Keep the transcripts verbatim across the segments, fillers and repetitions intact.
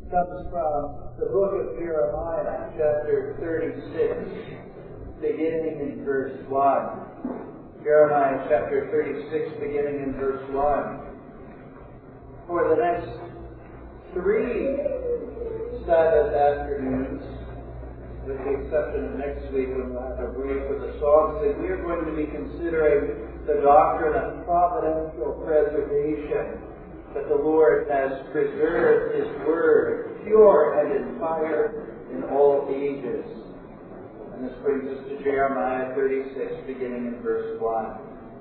comes from the book of Jeremiah, chapter thirty-six, beginning in verse one. Jeremiah chapter thirty-six, beginning in verse one. For the next three Sabbath afternoons, with the exception of next week when we'll have a break with the songs, that we are going to be considering the doctrine of providential preservation, that the Lord has preserved His Word pure and entire in all ages. And this brings us to Jeremiah thirty-six, beginning in verse one.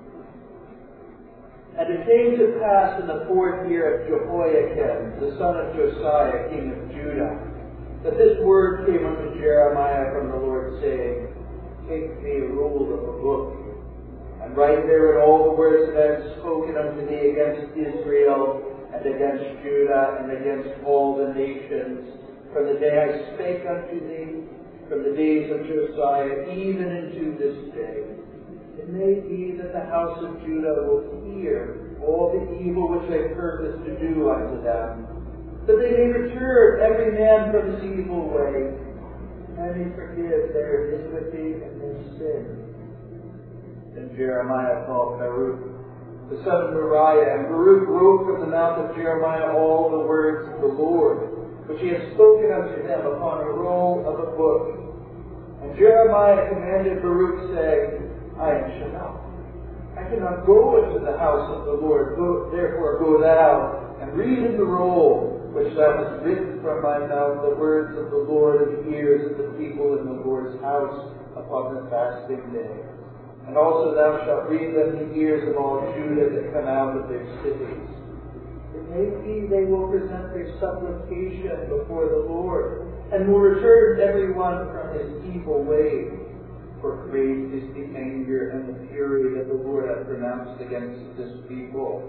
And it came to pass in the fourth year of Jehoiakim, the son of Josiah, king of Judah, that this word came unto Jeremiah from the Lord, saying, Take thee a rule of a book, and write therein all the words that I have spoken unto thee against Israel, and against Judah, and against all the nations, from the day I spake unto thee, from the days of Josiah, even unto this day. It may be that the house of Judah will hear all the evil which I purpose to do unto them, that they may return every man from his evil way, and may forgive their iniquity and their sin. Then Jeremiah called Baruch, the son of Uriah, and Baruch wrote from the mouth of Jeremiah all the words of the Lord, which he had spoken unto them upon a roll of a book. And Jeremiah commanded Baruch, saying, I am Shammah. I cannot go into the house of the Lord. Go, therefore go thou, and read in the roll, which thou hast written from my mouth, the words of the Lord in the ears of the people in the Lord's house upon the fasting day. And also thou shalt read them in the ears of all Judah that come out of their cities. It may be they will present their supplication before the Lord, and will return every one from his evil way. For great is the anger and the fury that the Lord hath pronounced against this people.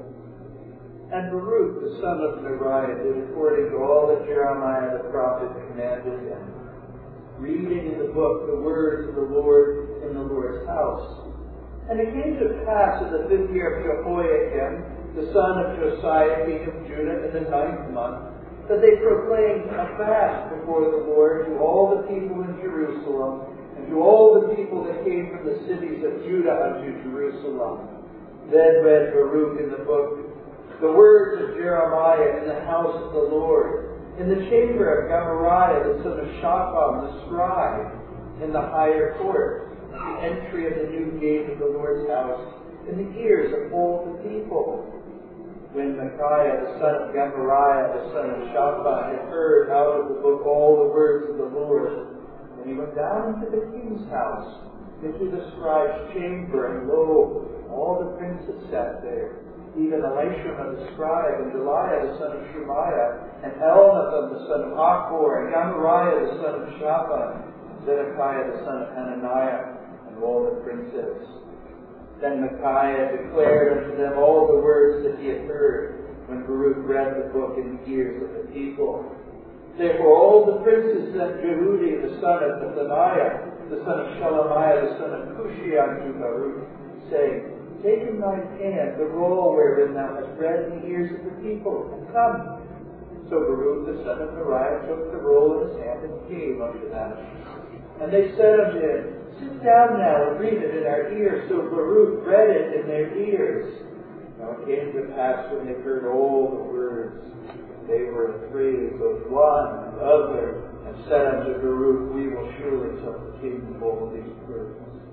And Baruch, the son of Neriah, did according to all that Jeremiah the prophet commanded him, reading in the book the words of the Lord in the Lord's house. And it came to pass in the fifth year of Jehoiakim, the son of Josiah, king of Judah, in the ninth month, that they proclaimed a fast before the Lord to all the people in Jerusalem, and to all the people that came from the cities of Judah unto Jerusalem. Then read Baruch in the book the words of Jeremiah in the house of the Lord, in the chamber of Gemariah the son of Shaphan the scribe, in the higher court, the entry of the new gate of the Lord's house, in the ears of all the people. When Micaiah the son of Gemariah the son of Shaphan had heard out of the book all the words of the Lord, and he went down into the king's house, into the scribe's chamber, and lo, all the princes sat there, even Elishama the scribe, and Delaiah the son of Shemaiah, and Elnathan the son of Achbor, and Gemariah the son of Shaphan, and Zedekiah the son of Hananiah, and all the princes. Then Micaiah declared unto them all the words that he had heard, when Baruch read the book in the ears of the people. Therefore all the princes sent Jehudi the son of Nethaniah, the son of Shelemiah, the son of Cushi, unto Baruch, saying, Take in thine hand the roll wherein thou hast read in the ears of the people, and come. So Baruch the son of Neriah took the roll in his hand and came unto them. And they said unto him, Sit down now and read it in our ears. So Baruch read it in their ears. Now it came to pass when they heard all the words, they were afraid, both one and other, and said unto Baruch, We will surely tell the king all these words.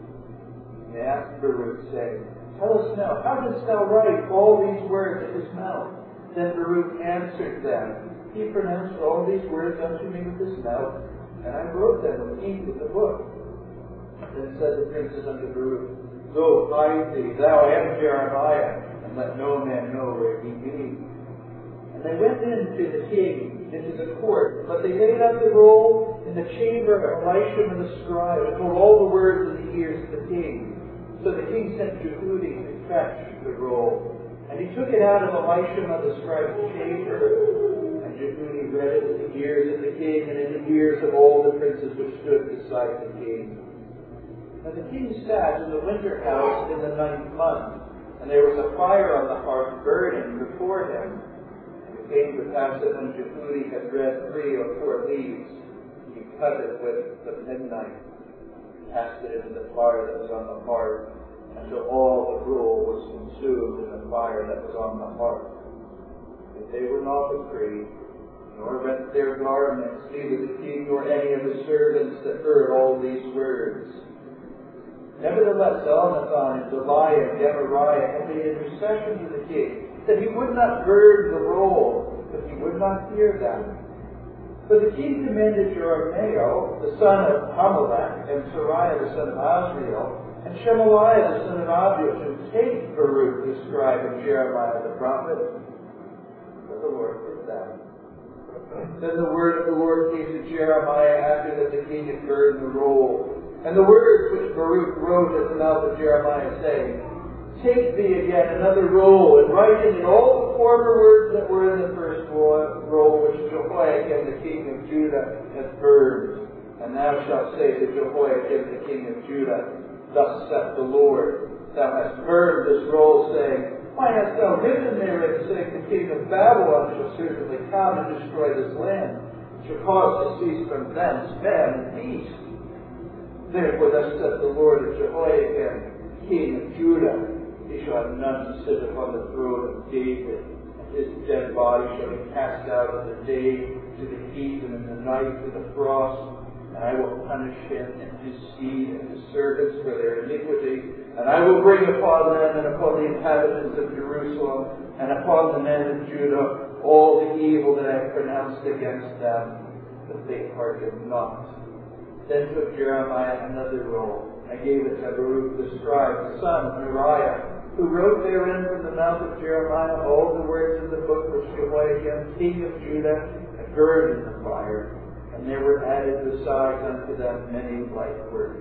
And they asked Baruch, saying, Tell us now, how didst thou write all these words at his mouth? Then Baruch answered them, He pronounced all these words unto me with his mouth, and I wrote them with ink in the book. Then said the princes unto Baruch, Go, hide thee, thou and Jeremiah, and let no man know where he be. And they went in to the king, into the court, but they laid out the roll in the chamber of Elishama the scribe, and told all the words in the ears of the king. So the king sent Jehudi to fetch the roll. And he took it out of Elishama the scribe's chamber. And Jehudi read it in the ears of the king, and in the ears of all the princes which stood beside the king. And the king sat in the winter house in the ninth month, and there was a fire on the hearth burning before him. it came to pass that when Jehudi had read three or four leaves, he cut it with the midnight, cast it into the fire that was on the hearth, until all the roll was consumed in the fire that was on the hearth. But they were not afraid, nor rent their garments, neither the king nor any of the servants that heard all these words. Nevertheless, Elnathan and Tobiah and Gemariah had made intercession to the king, that he would not burn the roll, but he would not hear them. But the king commanded Jeremiah, the son of Hamelech, and Sariah, the son of Azriel, and Shemaiah, the son of Abdiel, to take Baruch the scribe and Jeremiah the prophet. But the Lord did that. Then the word of the Lord came to Jeremiah after that the king had burned the roll. And the words which Baruch wrote at the mouth of Jeremiah, saying, Take thee again another roll, and write in it all the former words that were in the first roll, which Jehoiakim the king of Judah hath burned. And thou shalt say to Jehoiakim the king of Judah, Thus saith the Lord, Thou hast burned this roll, saying, Why hast thou written therein, saying, The king of Babylon shall certainly come and destroy this land, shall cause to cease from thence famine and peace. Therefore thus saith the Lord of Jehoiakim, king of Judah, He shall have none to sit upon the throne of David, and his dead body shall be cast out in the day to the heat, and in the night to the frost. And I will punish him and his seed and his servants for their iniquity. And I will bring upon them and upon the inhabitants of Jerusalem and upon the men of Judah all the evil that I have pronounced against them, but they hearkened not. Then took Jeremiah another roll, and gave it to Baruch the scribe, the son of Neriah, who wrote therein from the mouth of Jeremiah all the words of the book which Jehoiakim, king of Judah, had burned in the fire. And there were added besides unto them many like words.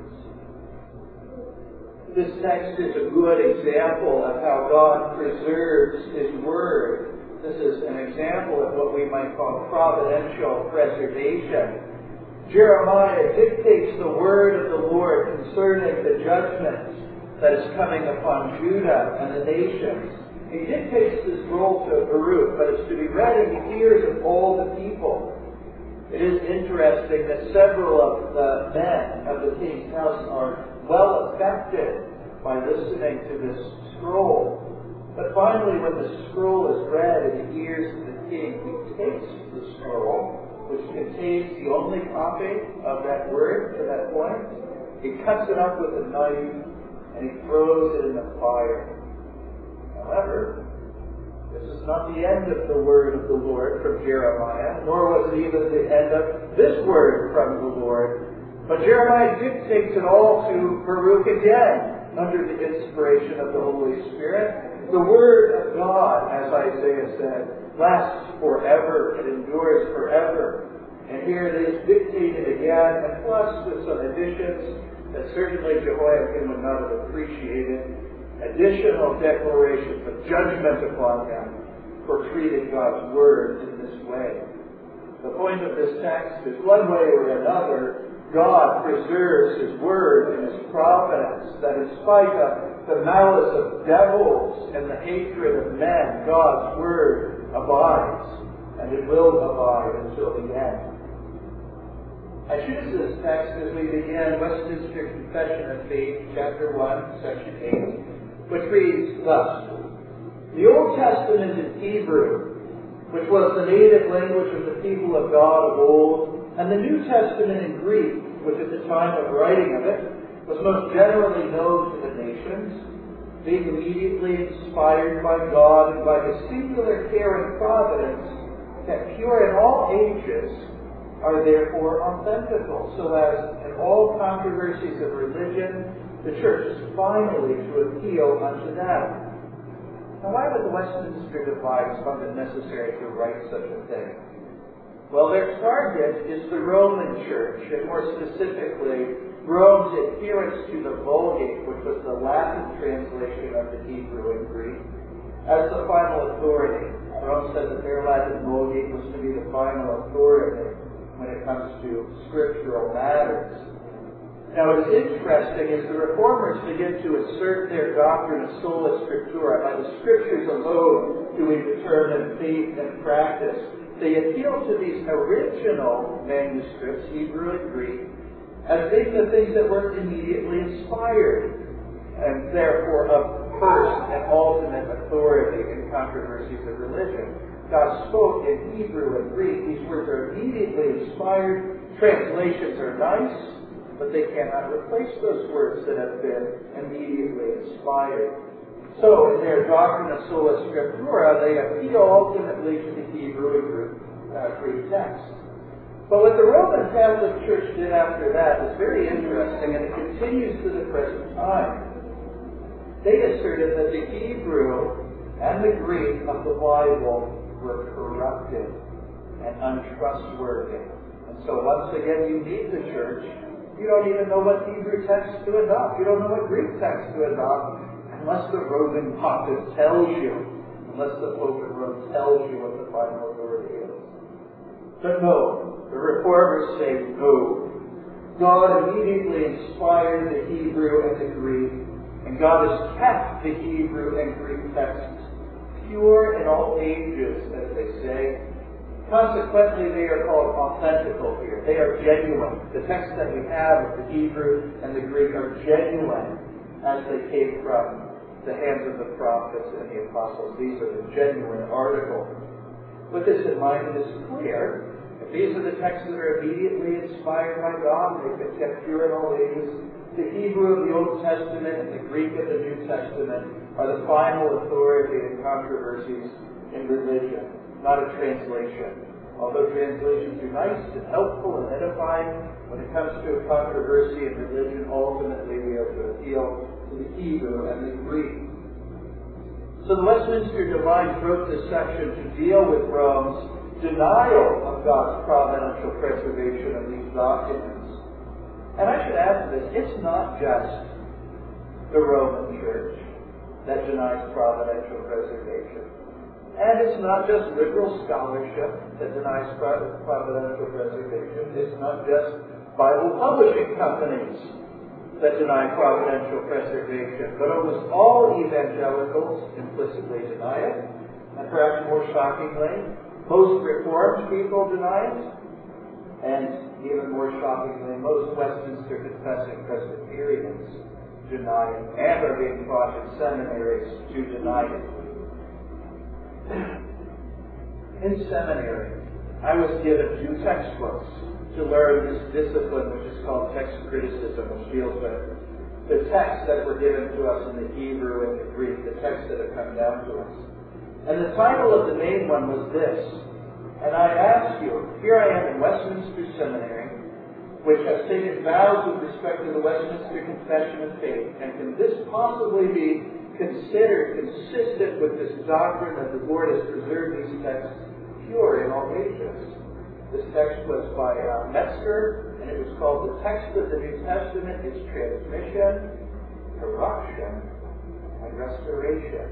This text is a good example of how God preserves His Word. This is an example of what we might call providential preservation. Jeremiah dictates the word of the Lord concerning the judgment that is coming upon Judah and the nations. He dictates this roll to Baruch, but it's to be read in the ears of all the people. It is interesting that several of the men of the king's house are well affected by listening to this scroll. But finally, when the scroll is read in the ears of the king, he takes the scroll, which contains the only copy of that word to that point. He cuts it up with a knife, and he throws it in the fire. However, this is not the end of the word of the Lord from Jeremiah, nor was it even the end of this word from the Lord. But Jeremiah dictates it all to Baruch again, under the inspiration of the Holy Spirit. The word of God, as Isaiah said, lasts forever, it endures forever. And here it is dictated again, and plus with some additions that certainly Jehoiakim would not have appreciated. Additional declarations of judgment upon them for treating God's Word in this way. The point of this text is, one way or another, God preserves His Word in His providence, that in spite of the malice of devils and the hatred of men, God's Word abides, and it will abide until the end. I choose this text as we begin Westminster Confession of Faith, chapter one, section eight. Which reads thus: The Old Testament in Hebrew, which was the native language of the people of God of old, and the New Testament in Greek, which at the time of writing of it was most generally known to the nations, being immediately inspired by God and by His singular care and providence, kept pure in all ages, are therefore authentical, so as in all controversies of religion, the Church is finally to appeal unto them. Now, why would the Westminster Divines find it necessary to write such a thing? Well, their target is the Roman Church, and more specifically, Rome's adherence to the Vulgate, which was the Latin translation of the Hebrew and Greek, as the final authority. Rome said that their Latin Vulgate was to be the final authority when it comes to scriptural matters. Now, what is interesting is the Reformers begin to assert their doctrine of sola scriptura. By the Scriptures alone do we determine faith and practice. They appeal to these original manuscripts, Hebrew and Greek, as being the things that were immediately inspired, and therefore of first and ultimate authority in controversies of religion. God spoke in Hebrew and Greek. These words are immediately inspired. Translations are nice, but they cannot replace those words that have been immediately inspired. So, in their doctrine of sola scriptura, they appeal ultimately to the Hebrew and Greek, uh, Greek text. But what the Roman Catholic Church did after that is very interesting, and it continues to the present time. They asserted that the Hebrew and the Greek of the Bible were corrupted and untrustworthy. And so, once again, you need the church. You don't even know what Hebrew text to adopt. You don't know what Greek text to adopt unless the Roman Pontiff tells you, unless the Pope of Rome tells you what the final authority is. But no, the Reformers say no. God immediately inspired the Hebrew and the Greek, and God has kept the Hebrew and Greek texts pure in all ages, as they say. Consequently, they are called authentical here. They are genuine. The texts that we have of the Hebrew and the Greek are genuine as they came from the hands of the prophets and the apostles. These are the genuine articles. With this in mind, it is clear that these are the texts that are immediately inspired by God. They've been kept pure in all ages. The Hebrew of the Old Testament and the Greek of the New Testament are the final authority in controversies in religion, not a translation. Although translations are nice and helpful and edifying, when it comes to a controversy in religion, ultimately we are to appeal to the Hebrew and the Greek. So the Westminster Divines wrote this section to deal with Rome's denial of God's providential preservation of these documents. And I should add to this, it's not just the Roman Church that denies providential preservation. And it's not just liberal scholarship that denies providential preservation. It's not just Bible publishing companies that deny providential preservation. But almost all evangelicals implicitly deny it. And perhaps more shockingly, most Reformed people deny it. And even more shockingly, most Westminster Confessing Presbyterians deny it and are being taught in seminaries to deny it. In seminary, I was given two textbooks to learn this discipline which is called text criticism, which deals with the texts that were given to us in the Hebrew and the Greek, the texts that have come down to us. And the title of the main one was this. And I ask you, here I am in Westminster Seminary, which has taken vows with respect to the Westminster Confession of Faith, and can this possibly be considered consistent with this doctrine that the Lord has preserved these texts pure in all ages? This text was by uh, Metzger, and it was called The Text of the New Testament, Its Transmission, Corruption, and Restoration.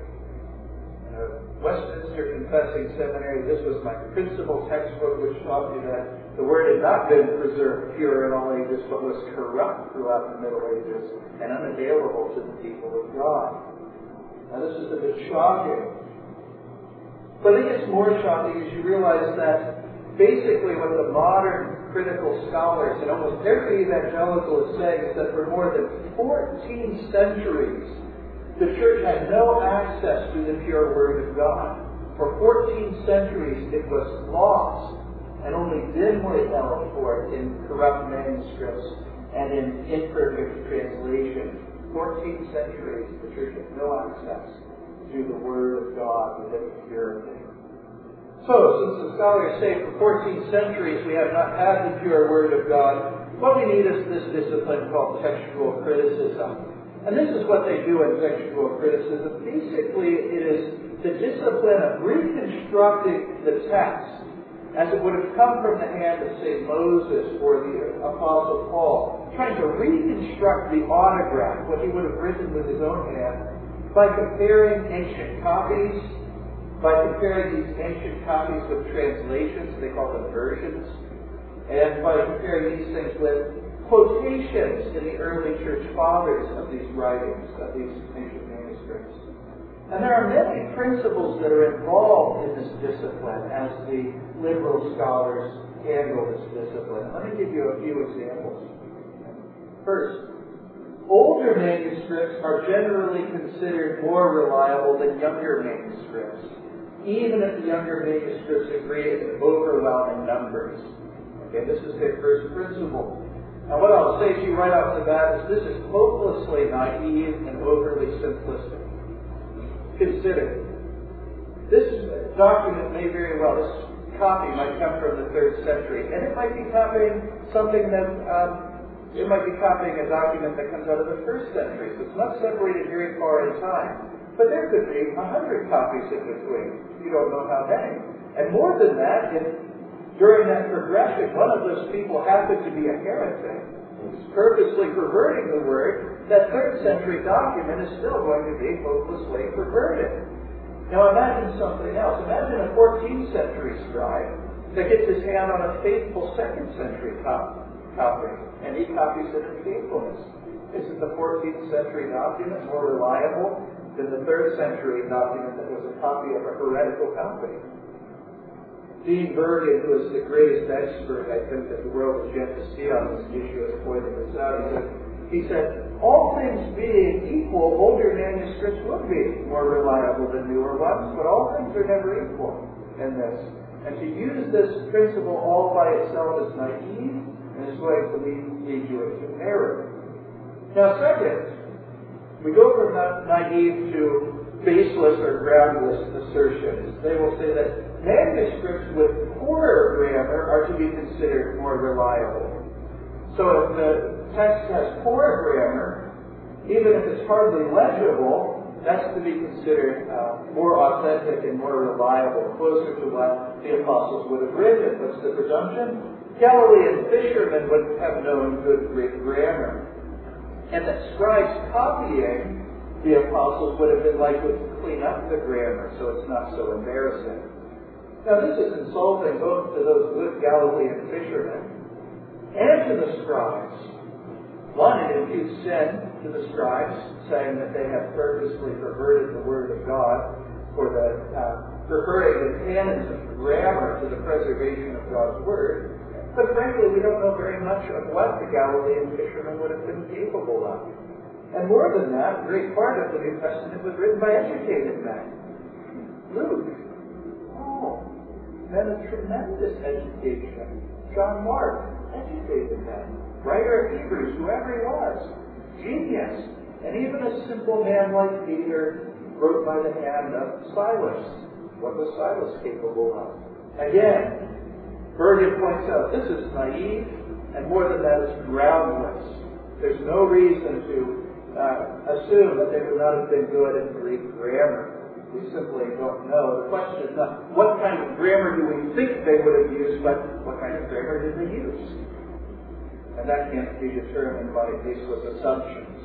In a Westminster Confessing Seminary, this was my principal textbook, which taught me that the Word had not been preserved pure in all ages, but was corrupt throughout the Middle Ages and unavailable to the people of God. Now, this is a bit shocking. But I think it's more shocking as you realize that basically what the modern critical scholars and almost every evangelical is saying is that for more than fourteen centuries, the church had no access to the pure Word of God. For fourteen centuries, it was lost and only dimly held forth in corrupt manuscripts and in imperfect translation. fourteen centuries, the church had no access to the Word of God with any purity. So, since the scholars say for fourteen centuries we have not had the pure Word of God, what we need is this discipline called textual criticism. And this is what they do in textual criticism. Basically, it is the discipline of reconstructing the text as it would have come from the hand of, say, Moses or the Apostle Paul, trying to reconstruct the autograph, what he would have written with his own hand, by comparing ancient copies, by comparing these ancient copies with translations, they call them versions, and by comparing these things with quotations in the early church fathers of these writings, of these ancient manuscripts. And there are many principles that are involved in this discipline as the liberal scholars handle this discipline. Let me give you a few examples. First, older manuscripts are generally considered more reliable than younger manuscripts, even if the younger manuscripts agree in overwhelming numbers. Okay, this is their first principle. Now what I'll say to you right off the bat is this is hopelessly naive and overly simplistic. Consider, this document may very well, this copy might come from the third century, and it might be copying something that, um, it might be copying a document that comes out of the first century, so it's not separated very far in time. But there could be a hundred copies in between. You don't know how many. And more than that, if during that progression, one of those people happened to be a heretic, who's purposely perverting the word, that third century document is still going to be hopelessly perverted. Now imagine something else. Imagine a fourteenth century scribe that gets his hand on a faithful second century cop- copy, and he copies it in faithfulness. Isn't the fourteenth century document more reliable than the third century document that was a copy of a heretical copy? Dean Bergen, who is the greatest expert, I think, that the world has yet to see on this issue, has pointed this out. He said, he said, all things being equal, older manuscripts would be more reliable than newer ones, but all things are never equal in this. And to use this principle all by itself is naive, and is going to lead, lead you into error. Now, second, we go from naive to baseless or groundless assertions. They will say that manuscripts with poorer grammar are to be considered more reliable. So if the text has poor grammar, even if it's hardly legible, that's to be considered uh, more authentic and more reliable, closer to what the apostles would have written. What's the presumption? Galilean fishermen would have known good Greek grammar. And that scribes copying the apostles would have been likely to clean up the grammar so it's not so embarrassing. Now this is insulting both to those good Galilean fishermen and to the scribes. One, it imputes sin to the scribes, saying that they have purposely perverted the word of God for the uh, preferring the canons of grammar to the preservation of God's word. But frankly, we don't know very much of what the Galilean fishermen would have been capable of. And more than that, a great part of the New Testament was written by educated men. Luke, Paul, men of tremendous education. John Mark, educated man. Writer of Hebrews, whoever he was. Genius. And even a simple man like Peter wrote by the hand of Silas. What was Silas capable of? Again, Bergen points out this is naive, and more than that, it's groundless. There's no reason to uh, assume that they would not have been good in Greek grammar. We simply don't know. The question is not what kind of grammar do we think they would have used, but what kind of grammar did they use? And that can't be determined by baseless assumptions.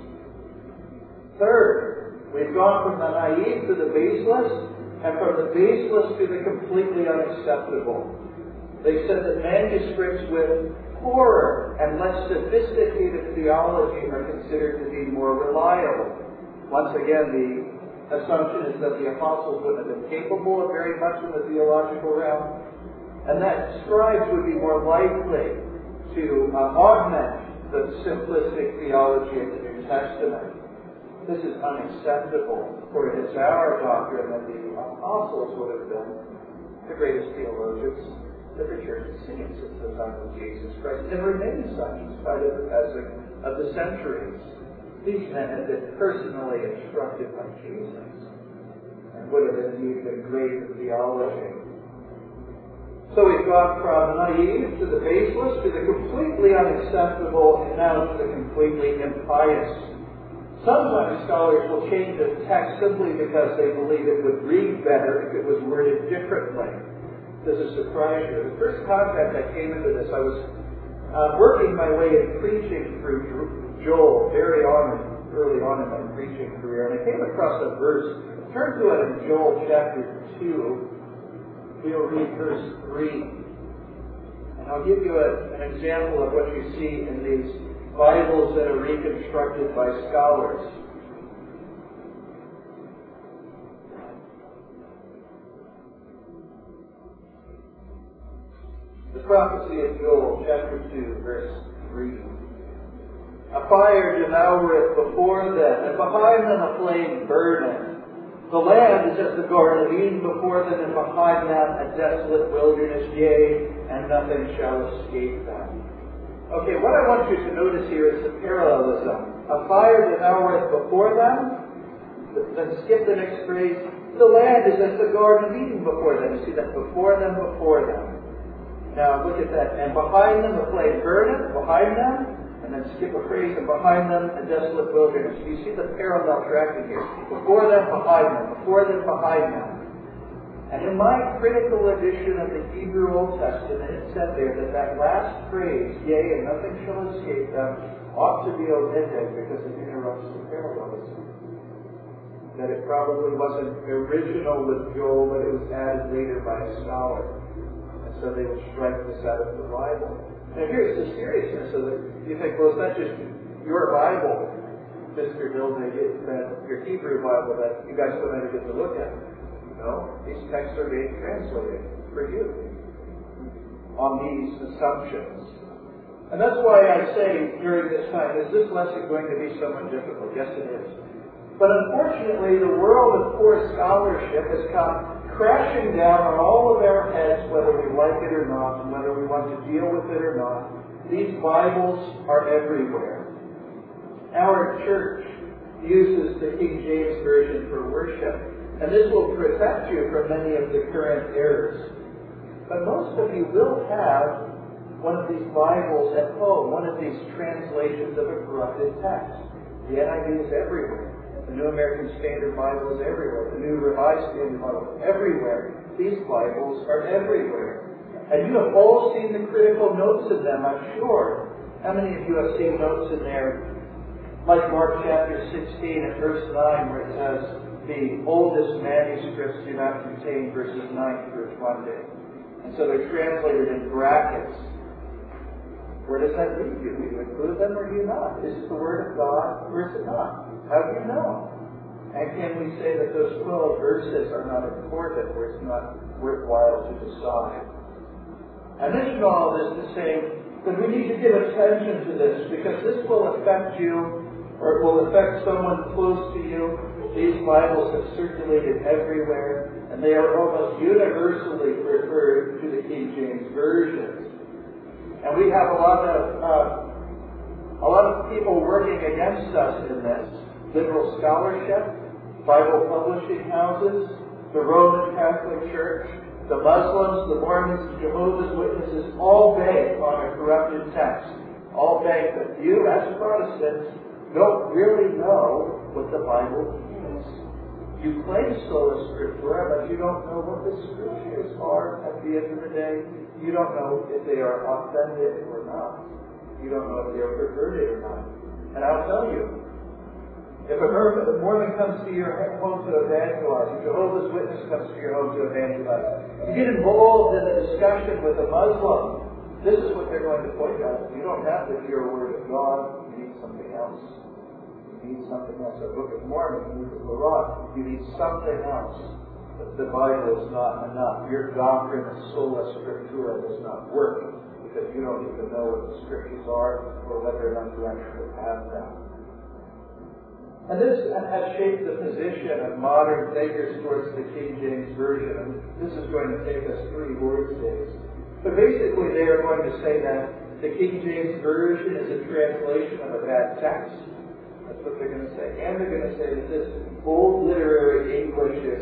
Third, we've gone from the naive to the baseless, and from the baseless to the completely unacceptable. They said that manuscripts with poorer and less sophisticated theology are considered to be more reliable. Once again, the assumption is that the apostles would have been capable of very much in the theological realm, and that scribes would be more likely to uh, augment the simplistic theology of the New Testament. This is unacceptable, for it is our doctrine that the apostles would have been the greatest theologians that the church has seen since the time of Jesus Christ, and remain such in spite of the passing of the centuries. These men had been personally instructed by Jesus and would have indeed been great in theology. So we've gone from naive to the baseless to the completely unacceptable and now to the completely impious. Sometimes scholars will change a text simply because they believe it would read better if it was worded differently. Does it surprise you? The first contact I came into this, I was uh, working my way in preaching through Joel very on, early on in my preaching career, and I came across a verse. Turn to it in Joel chapter two. We'll read verse three. And And I'll give you a, an example of what you see in these Bibles that are reconstructed by scholars. The prophecy of Joel, chapter two, verse three. A fire devoureth before them, and behind them a flame burneth. The land is as the Garden of Eden before them, and behind them a desolate wilderness, yea, and nothing shall escape them. Okay, what I want you to notice here is the parallelism. A fire devoureth before them, then skip the next phrase. The land is as the Garden of Eden before them. You see that before them, before them. Now look at that. And behind them a flame burneth, behind them, and then skip a phrase, and behind them a desolate wilderness. You see the parallel tracking here. Before them, behind them. Before them, behind them. And in my critical edition of the Hebrew Old Testament, it said there that that last phrase, yea, and nothing shall escape them, ought to be omitted because it interrupts the parallelism. That it probably wasn't original with Joel, but it was added later by a scholar. And so they would strike this out of the Bible. Now here's the seriousness of it. You think, well, it's not just your Bible, Mister Dilday, that your Hebrew Bible that you guys don't ever get to look at. No, these texts are being translated for you on these assumptions. And that's why I say during this time, is this lesson going to be somewhat difficult? Yes, it is. But unfortunately, the world of poor scholarship has come crashing down on all of our heads, whether we like it or not, and whether we want to deal with it or not. These Bibles are everywhere. Our church uses the King James Version for worship, and this will protect you from many of the current errors. But most of you will have one of these Bibles at home, one of these translations of a corrupted text. The N I V is everywhere. The New American Standard Bible is everywhere. The New Revised Standard Bible is everywhere. These Bibles are everywhere. And you have all seen the critical notes in them, I'm sure. How many of you have seen notes in there, like Mark chapter sixteen and verse nine, where it says, the oldest manuscripts do not contain verses nine through twenty. And so they're translated in brackets. Where does that lead you? Do you include them or do you not? Is it the Word of God or is it not? How do you know? And can we say that those twelve verses are not important or it's not worthwhile to decide? I mention all this to say that we need to give attention to this because this will affect you or it will affect someone close to you. These Bibles have circulated everywhere and they are almost universally referred to the King James Version. And we have a lot of uh, a lot of people working against us in this. Liberal scholarship, Bible publishing houses, the Roman Catholic Church, the Muslims, the Mormons, the Jehovah's Witnesses, all bank on a corrupted text. All bank that you, as Protestants, don't really know what the Bible means. You claim sola scriptura, but you don't know what the scriptures are at the end of the day. You don't know if they are authentic or not. You don't know if they are perverted or not. And I'll tell you, if a Mormon comes to your home to evangelize, a Jehovah's Witness comes to your home to evangelize, you get involved in a discussion with a Muslim, this is what they're going to point out. You don't have the pure Word of God. You need something else. You need something else. The Book of Mormon, the Book of Quran, you need something else. The Bible is not enough. Your doctrine of sola scriptura does not work because you don't even know what the scriptures are or whether or not you actually have them. And this has shaped the position of modern thinkers towards the King James Version. And this is going to take us three Lord's Days. But basically they are going to say that the King James Version is a translation of a bad text. That's what they're going to say. And they're going to say that this old literary English is,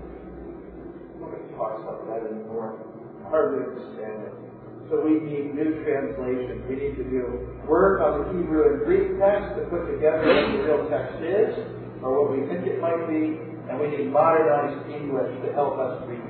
nobody talks about that anymore. Hardly understand it. So we need new translations. We need to do work on the Hebrew and Greek text to put together what the real text is, or what we think it might be, and we need modernized English to help us read.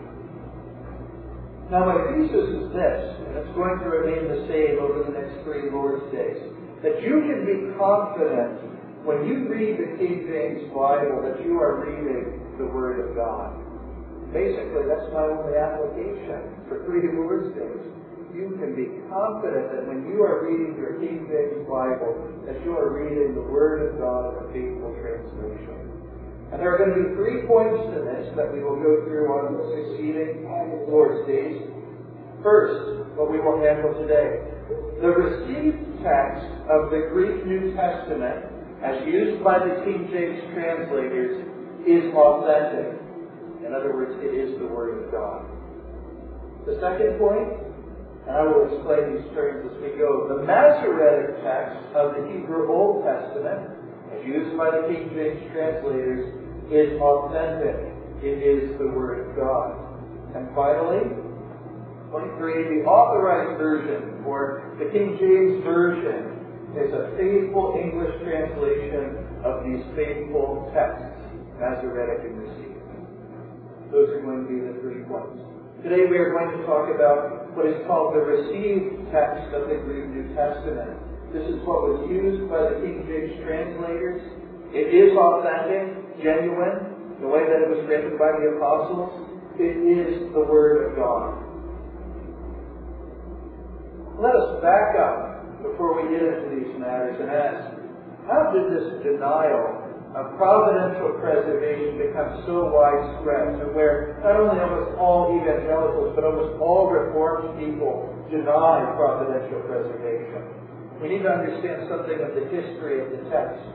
Now my thesis is this, and it's going to remain the same over the next three Lord's Days, that you can be confident when you read the King James Bible that you are reading the Word of God. Basically, that's my only application for three Lord's Days. you can be confident that when you are reading your King James Bible, that you are reading the Word of God in a faithful translation. And there are going to be three points to this that we will go through on the succeeding Lord's days. First, what we will handle today. The received text of the Greek New Testament, as used by the King James translators, is authentic. In other words, it is the Word of God. The second point, and I will explain these terms as we go, the Masoretic text of the Hebrew Old Testament, as used by the King James translators, is authentic. It is the Word of God. And finally, point three, the Authorized Version, or the King James Version, is a faithful English translation of these faithful texts, Masoretic and received. Those are going to be the three points. Today we are going to talk about what is called the received text of the Greek New Testament. This is what was used by the King James translators. It is authentic, genuine, the way that it was written by the apostles. It is the Word of God. Let us back up before we get into these matters and ask, how did this denial of providential preservation becomes so widespread, to where not only almost all evangelicals, but almost all Reformed people deny providential preservation? We need to understand something of the history of the text.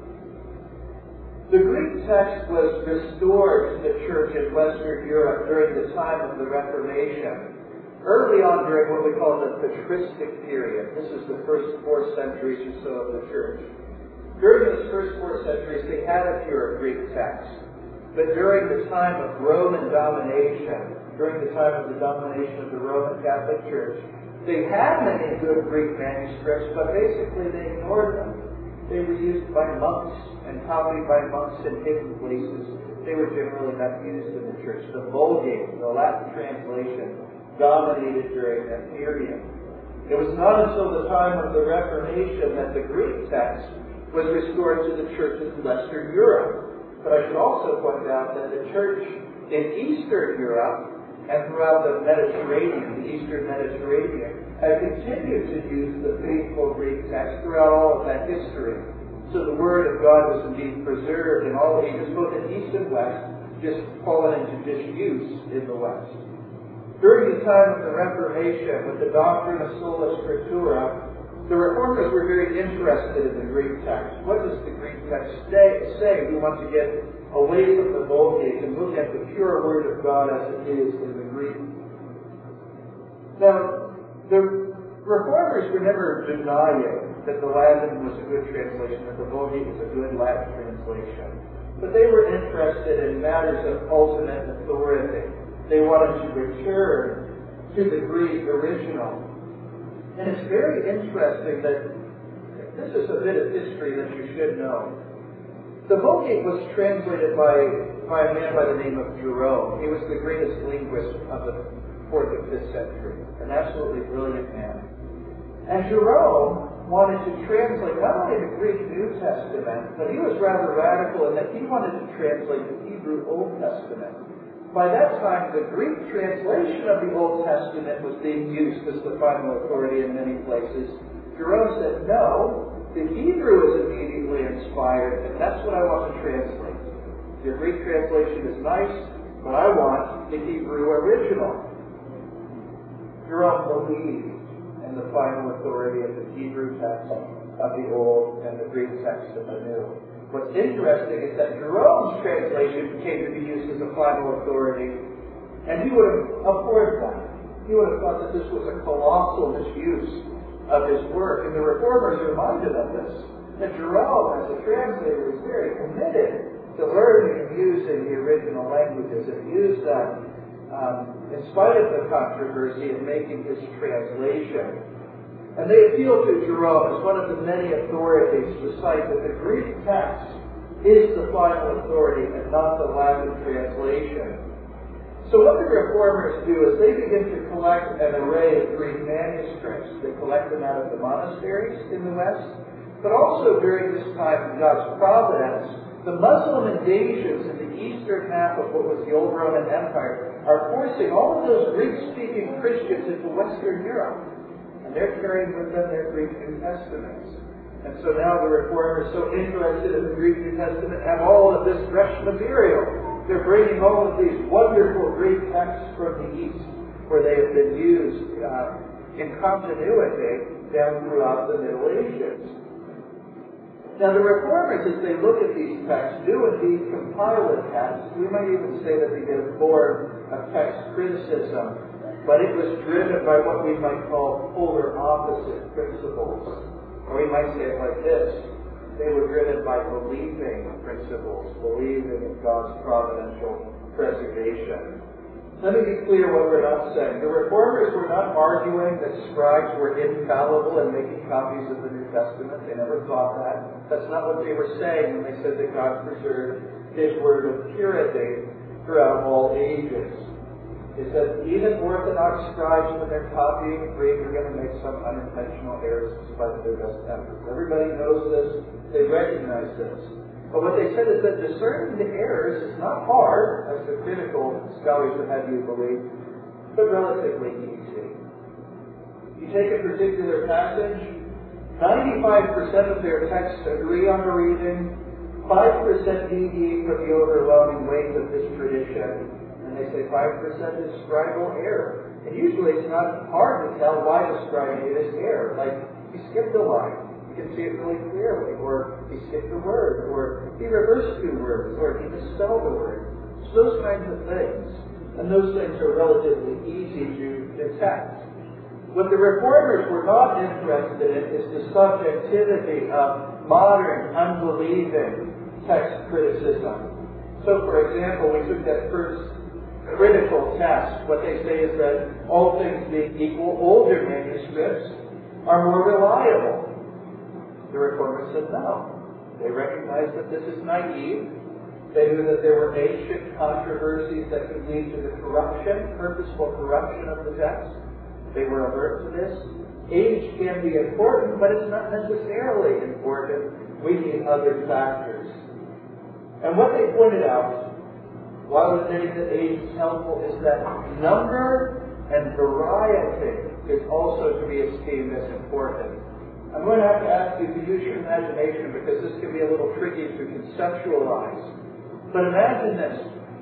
The Greek text was restored to the church in Western Europe during the time of the Reformation, early on during what we call the patristic period. This is the first four centuries or so of the church. During those first four centuries, they had a pure Greek text. But during the time of Roman domination, during the time of the domination of the Roman Catholic Church, they had many good Greek manuscripts, but basically they ignored them. They were used by monks and copied by monks in hidden places. They were generally not used in the church. The Vulgate, the Latin translation, dominated during that period. It was not until the time of the Reformation that the Greek text was restored to the churches in Western Europe. But I should also point out that the church in Eastern Europe and throughout the Mediterranean, the Eastern Mediterranean, had continued to use the faithful Greek text throughout all of that history. So the Word of God was indeed preserved in all ages, both in East and West, just fallen into disuse in the West. During the time of the Reformation, with the doctrine of sola scriptura, the Reformers were very interested in the Greek text. What does the Greek text say? We want to get away from the Vulgate and look at the pure Word of God as it is in the Greek. Now, the Reformers were never denying that the Latin was a good translation, that the Vulgate was a good Latin translation. But they were interested in matters of ultimate authority. They wanted to return to the Greek original. And it's very interesting that this is a bit of history that you should know. The Vulgate was translated by, by a man by the name of Jerome. He was the greatest linguist of the fourth and fifth century, an absolutely brilliant man. And Jerome wanted to translate not only the Greek New Testament, but he was rather radical in that he wanted to translate the Hebrew Old Testament. By that time, the Greek translation of the Old Testament was being used as the final authority in many places. Jerome said, no, the Hebrew is immediately inspired, and that's what I want to translate. Your Greek translation is nice, but I want the Hebrew original. Jerome believed in the final authority of the Hebrew text of the Old and the Greek text of the New. What's interesting is that Jerome's translation came to be used as a final authority, and he would have abhorred that. He would have thought that this was a colossal misuse of his work, and the Reformers reminded of this. That Jerome, as a translator, was very committed to learning and using the original languages, and used them um, in spite of the controversy in making his translation. And they appeal to Jerome as one of the many authorities to cite that the Greek text is the final authority and not the Latin translation. So what the Reformers do is they begin to collect an array of Greek manuscripts. They collect them out of the monasteries in the West, but also during this time of God's providence, the Muslim invasions in the eastern half of what was the old Roman Empire are forcing all of those Greek-speaking Christians into Western Europe. And they're carrying with them their Greek New Testaments. And so now the Reformers, so interested in the Greek New Testament, have all of this fresh material. They're bringing all of these wonderful Greek texts from the East, where they have been used uh, in continuity down throughout the Middle Ages. Now the Reformers, as they look at these texts, do indeed compile a text. We might even say that they did a form of text criticism, but it was driven by what we might call polar opposite principles. Or we might say it like this: they were driven by believing principles, believing in God's providential preservation. Let me be clear what we're not saying. The Reformers were not arguing that scribes were infallible in making copies of the New Testament. They never thought that. That's not what they were saying when they said that God preserved His word of purity throughout all ages. Is that even Orthodox scribes, when they're copying Greek, are going to make some unintentional errors despite their best efforts. Everybody knows this. They recognize this. But what they said is that discerning the errors is not hard, as the critical scholars would have you believe, but relatively easy. You take a particular passage, ninety-five percent of their texts agree on the reading, five percent deviate from the overwhelming weight of this tradition, and they say five percent is scribal error. And usually it's not hard to tell why the scribe made this error. Like, he skipped a line. You can see it really clearly, or he skipped a word, or he reversed two words, or he misspelled a word. So those kinds of things. And those things are relatively easy to detect. What the Reformers were not interested in is the subjectivity of modern, unbelieving text criticism. So, for example, we took that first critical test. What they say is that all things being equal, older manuscripts are more reliable. The Reformers said no. They recognized that this is naive. They knew that there were ancient controversies that could lead to the corruption, purposeful corruption of the text. They were alert to this. Age can be important, but it's not necessarily important. We need other factors. And what they pointed out, while admitting that age is helpful, is that number and variety is also to be esteemed as important. I'm going to have to ask you to use your imagination because this can be a little tricky to conceptualize. But imagine this.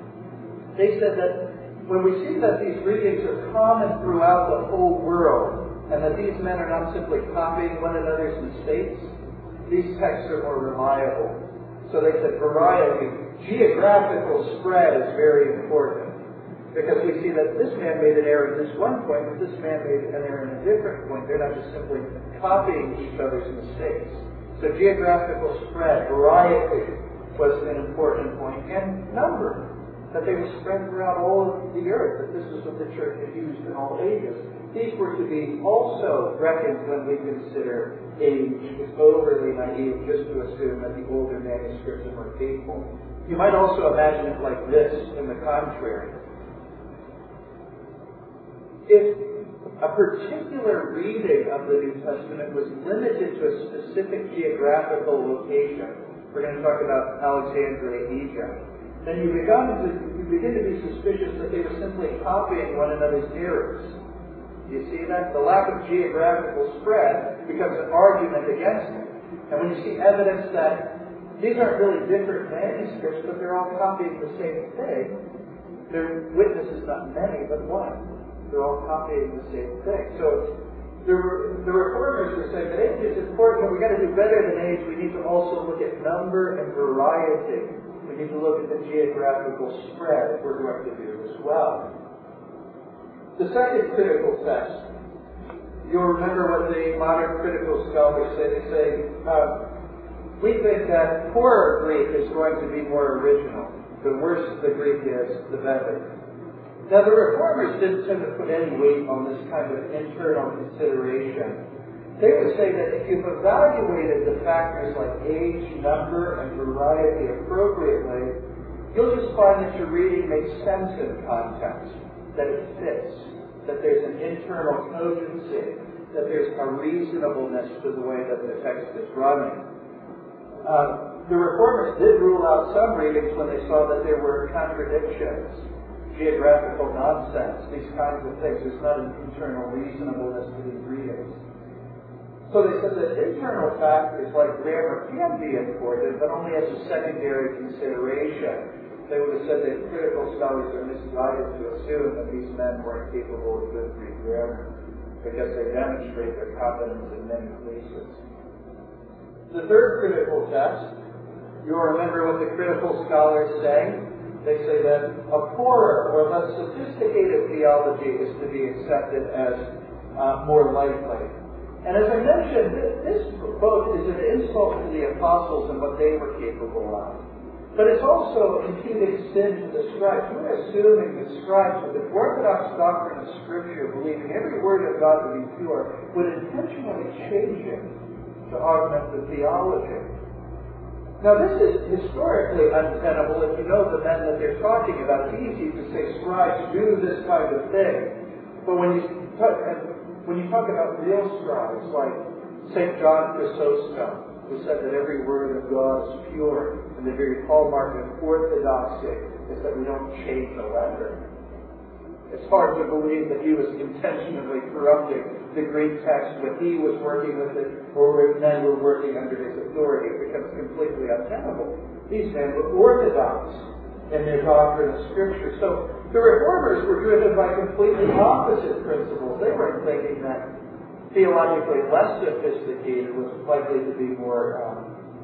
They said that when we see that these readings are common throughout the whole world, and that these men are not simply copying one another's mistakes, these texts are more reliable. So they said variety, geographical spread is very important. Because we see that this man made an error at this one point, but this man made an error at a different point. They're not just simply copying each other's mistakes. So geographical spread, variety, was an important point. And number, that they were spread throughout all of the earth, that this is what the church had used in all ages. These were to be also reckoned when we consider age. It's overly naive just to assume that the older manuscripts are more faithful. You might also imagine it like this, in the contrary. If a particular reading of the New Testament was limited to a specific geographical location, we're going to talk about Alexandria, Egypt, then you begin to, you begin to be suspicious that they were simply copying one another's errors. You see that? The lack of geographical spread becomes an argument against it. And when you see evidence that these aren't really different manuscripts, but they're all copying the same thing, their witness is not many, but one. They're all copying the same thing. So the, the Reformers were saying that age is important, but we've got to do better than age. We need to also look at number and variety. We need to look at the geographical spread if we're going to do as well. The second critical test. You'll remember what the modern critical scholars say. They say, uh, we think that poorer Greek is going to be more original. The worse the Greek is, the better. Now, the Reformers didn't tend to put any weight on this kind of internal consideration. They would say that if you've evaluated the factors like age, number, and variety appropriately, you'll just find that your reading makes sense in context, that it fits, that there's an internal cogency, that there's a reasonableness to the way that the text is running. Uh, the Reformers did rule out some readings when they saw that there were contradictions. geographical nonsense, these kinds of things. There's not an internal reasonableness to these readings. So they said that internal factors like grammar can be important, but only as a secondary consideration. They would have said that critical scholars are misguided to assume that these men weren't capable of good Greek grammar, because they demonstrate their competence in many places. The third critical test, you'll remember what the critical scholars say. They say that a poorer or less sophisticated theology is to be accepted as uh, more likely. And as I mentioned, this book is an insult to the apostles and what they were capable of. But it's also imputing sin to the scribes. We're assuming the scribes, with the orthodox doctrine of Scripture, believing every word of God to be pure, would intentionally change it to augment the theology. Now, this is historically untenable. If you know the men that they're talking about, it's easy to say scribes do this kind of thing. But when you talk, when you talk about real scribes, like Saint John Chrysostom, who said that every word of God is pure, and the very hallmark of orthodoxy is that we don't change a letter. It's hard to believe that he was intentionally corrupting the Greek text when he was working with it, or when men were working under his authority. It becomes completely untenable. These men were orthodox in their doctrine of Scripture. So the Reformers were driven by completely opposite principles. They weren't thinking that theologically less sophisticated was likely to be more, um,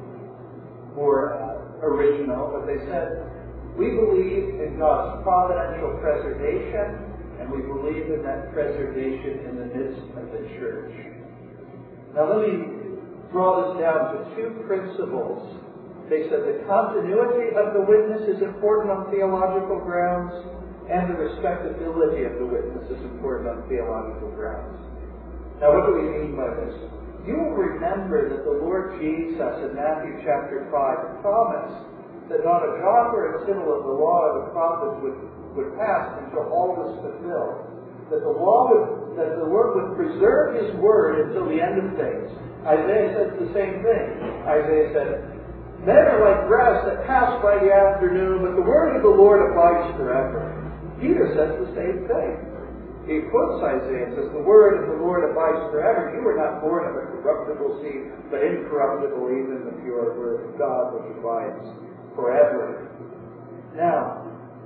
more uh, original, but they said, we believe in God's providential preservation, and we believe in that preservation in the midst of the church. Now let me draw this down to two principles. They said the continuity of the witness is important on theological grounds, and the respectability of the witness is important on theological grounds. Now what do we mean by this? You will remember that the Lord Jesus in Matthew chapter five promised that not a jot or a tittle of the law of the prophets would, would pass until all was fulfilled. That the law would, that the Lord would preserve His word until the end of things. Isaiah says the same thing. Isaiah said, men are like grass that pass by the afternoon, but the word of the Lord abides forever. Peter says the same thing. He quotes Isaiah and says, the word of the Lord abides forever. You were not born of a corruptible seed, but incorruptible, even the pure word of God, which abides forever. Now,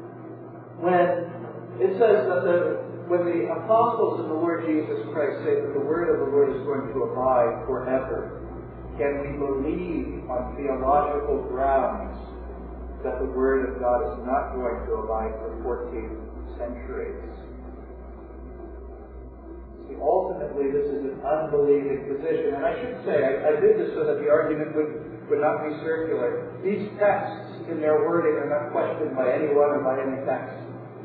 when it says that the, when the apostles of the Lord Jesus Christ say that the word of the Lord is going to abide forever, can we believe on theological grounds that the word of God is not going to abide for fourteen centuries? See, ultimately, this is an unbelieving position. And I should say, I, I did this so that the argument would would not be circular. These texts in their wording are not questioned by anyone or by any text.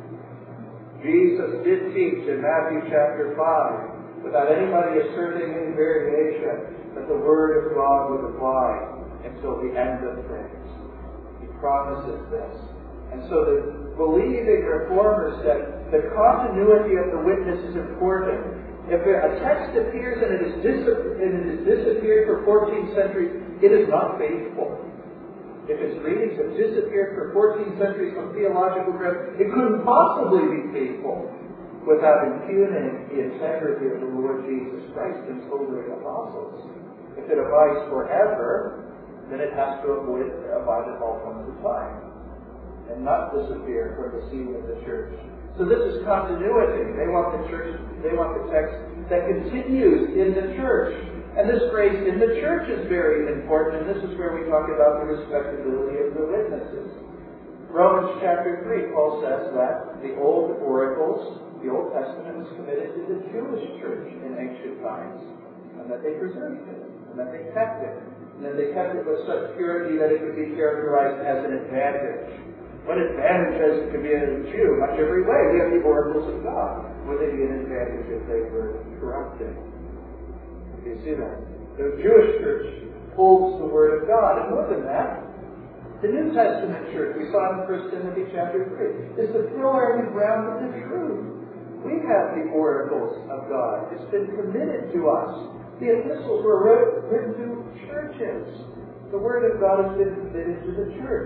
Jesus did teach in Matthew chapter five, without anybody asserting any variation, that the Word of God would abide until the end of things. He promises this. And so the believing Reformers said the continuity of the witness is important. If a text appears and it, is dis- and it has disappeared for fourteen centuries, it is not faithful. If its readings have disappeared for fourteen centuries from theological grounds, it couldn't possibly be faithful without impugning the integrity of the Lord Jesus Christ and His holy apostles. If it abides forever, then it has to avoid, abide at all points of time and not disappear from the scene of the church. So this is continuity. They want the church, they want the text that continues in the church. And this phrase, in the church, is very important, and this is where we talk about the respectability of the witnesses. Romans chapter three, Paul says that the old oracles, the Old Testament, was committed to the Jewish church in ancient times, and that they preserved it, and that they kept it, and that they kept it with such purity that it could be characterized as an advantage. What advantage has it to be a Jew? Much every way. We have the oracles of God. Would they be an advantage if they were corrupted? Do you see that? The Jewish church holds the Word of God. And more than that, the New Testament church, we saw in First Timothy chapter three, is the pillar and the ground of the truth. We have the oracles of God. It's been committed to us. The epistles were written to churches. The Word of God has been committed to the church.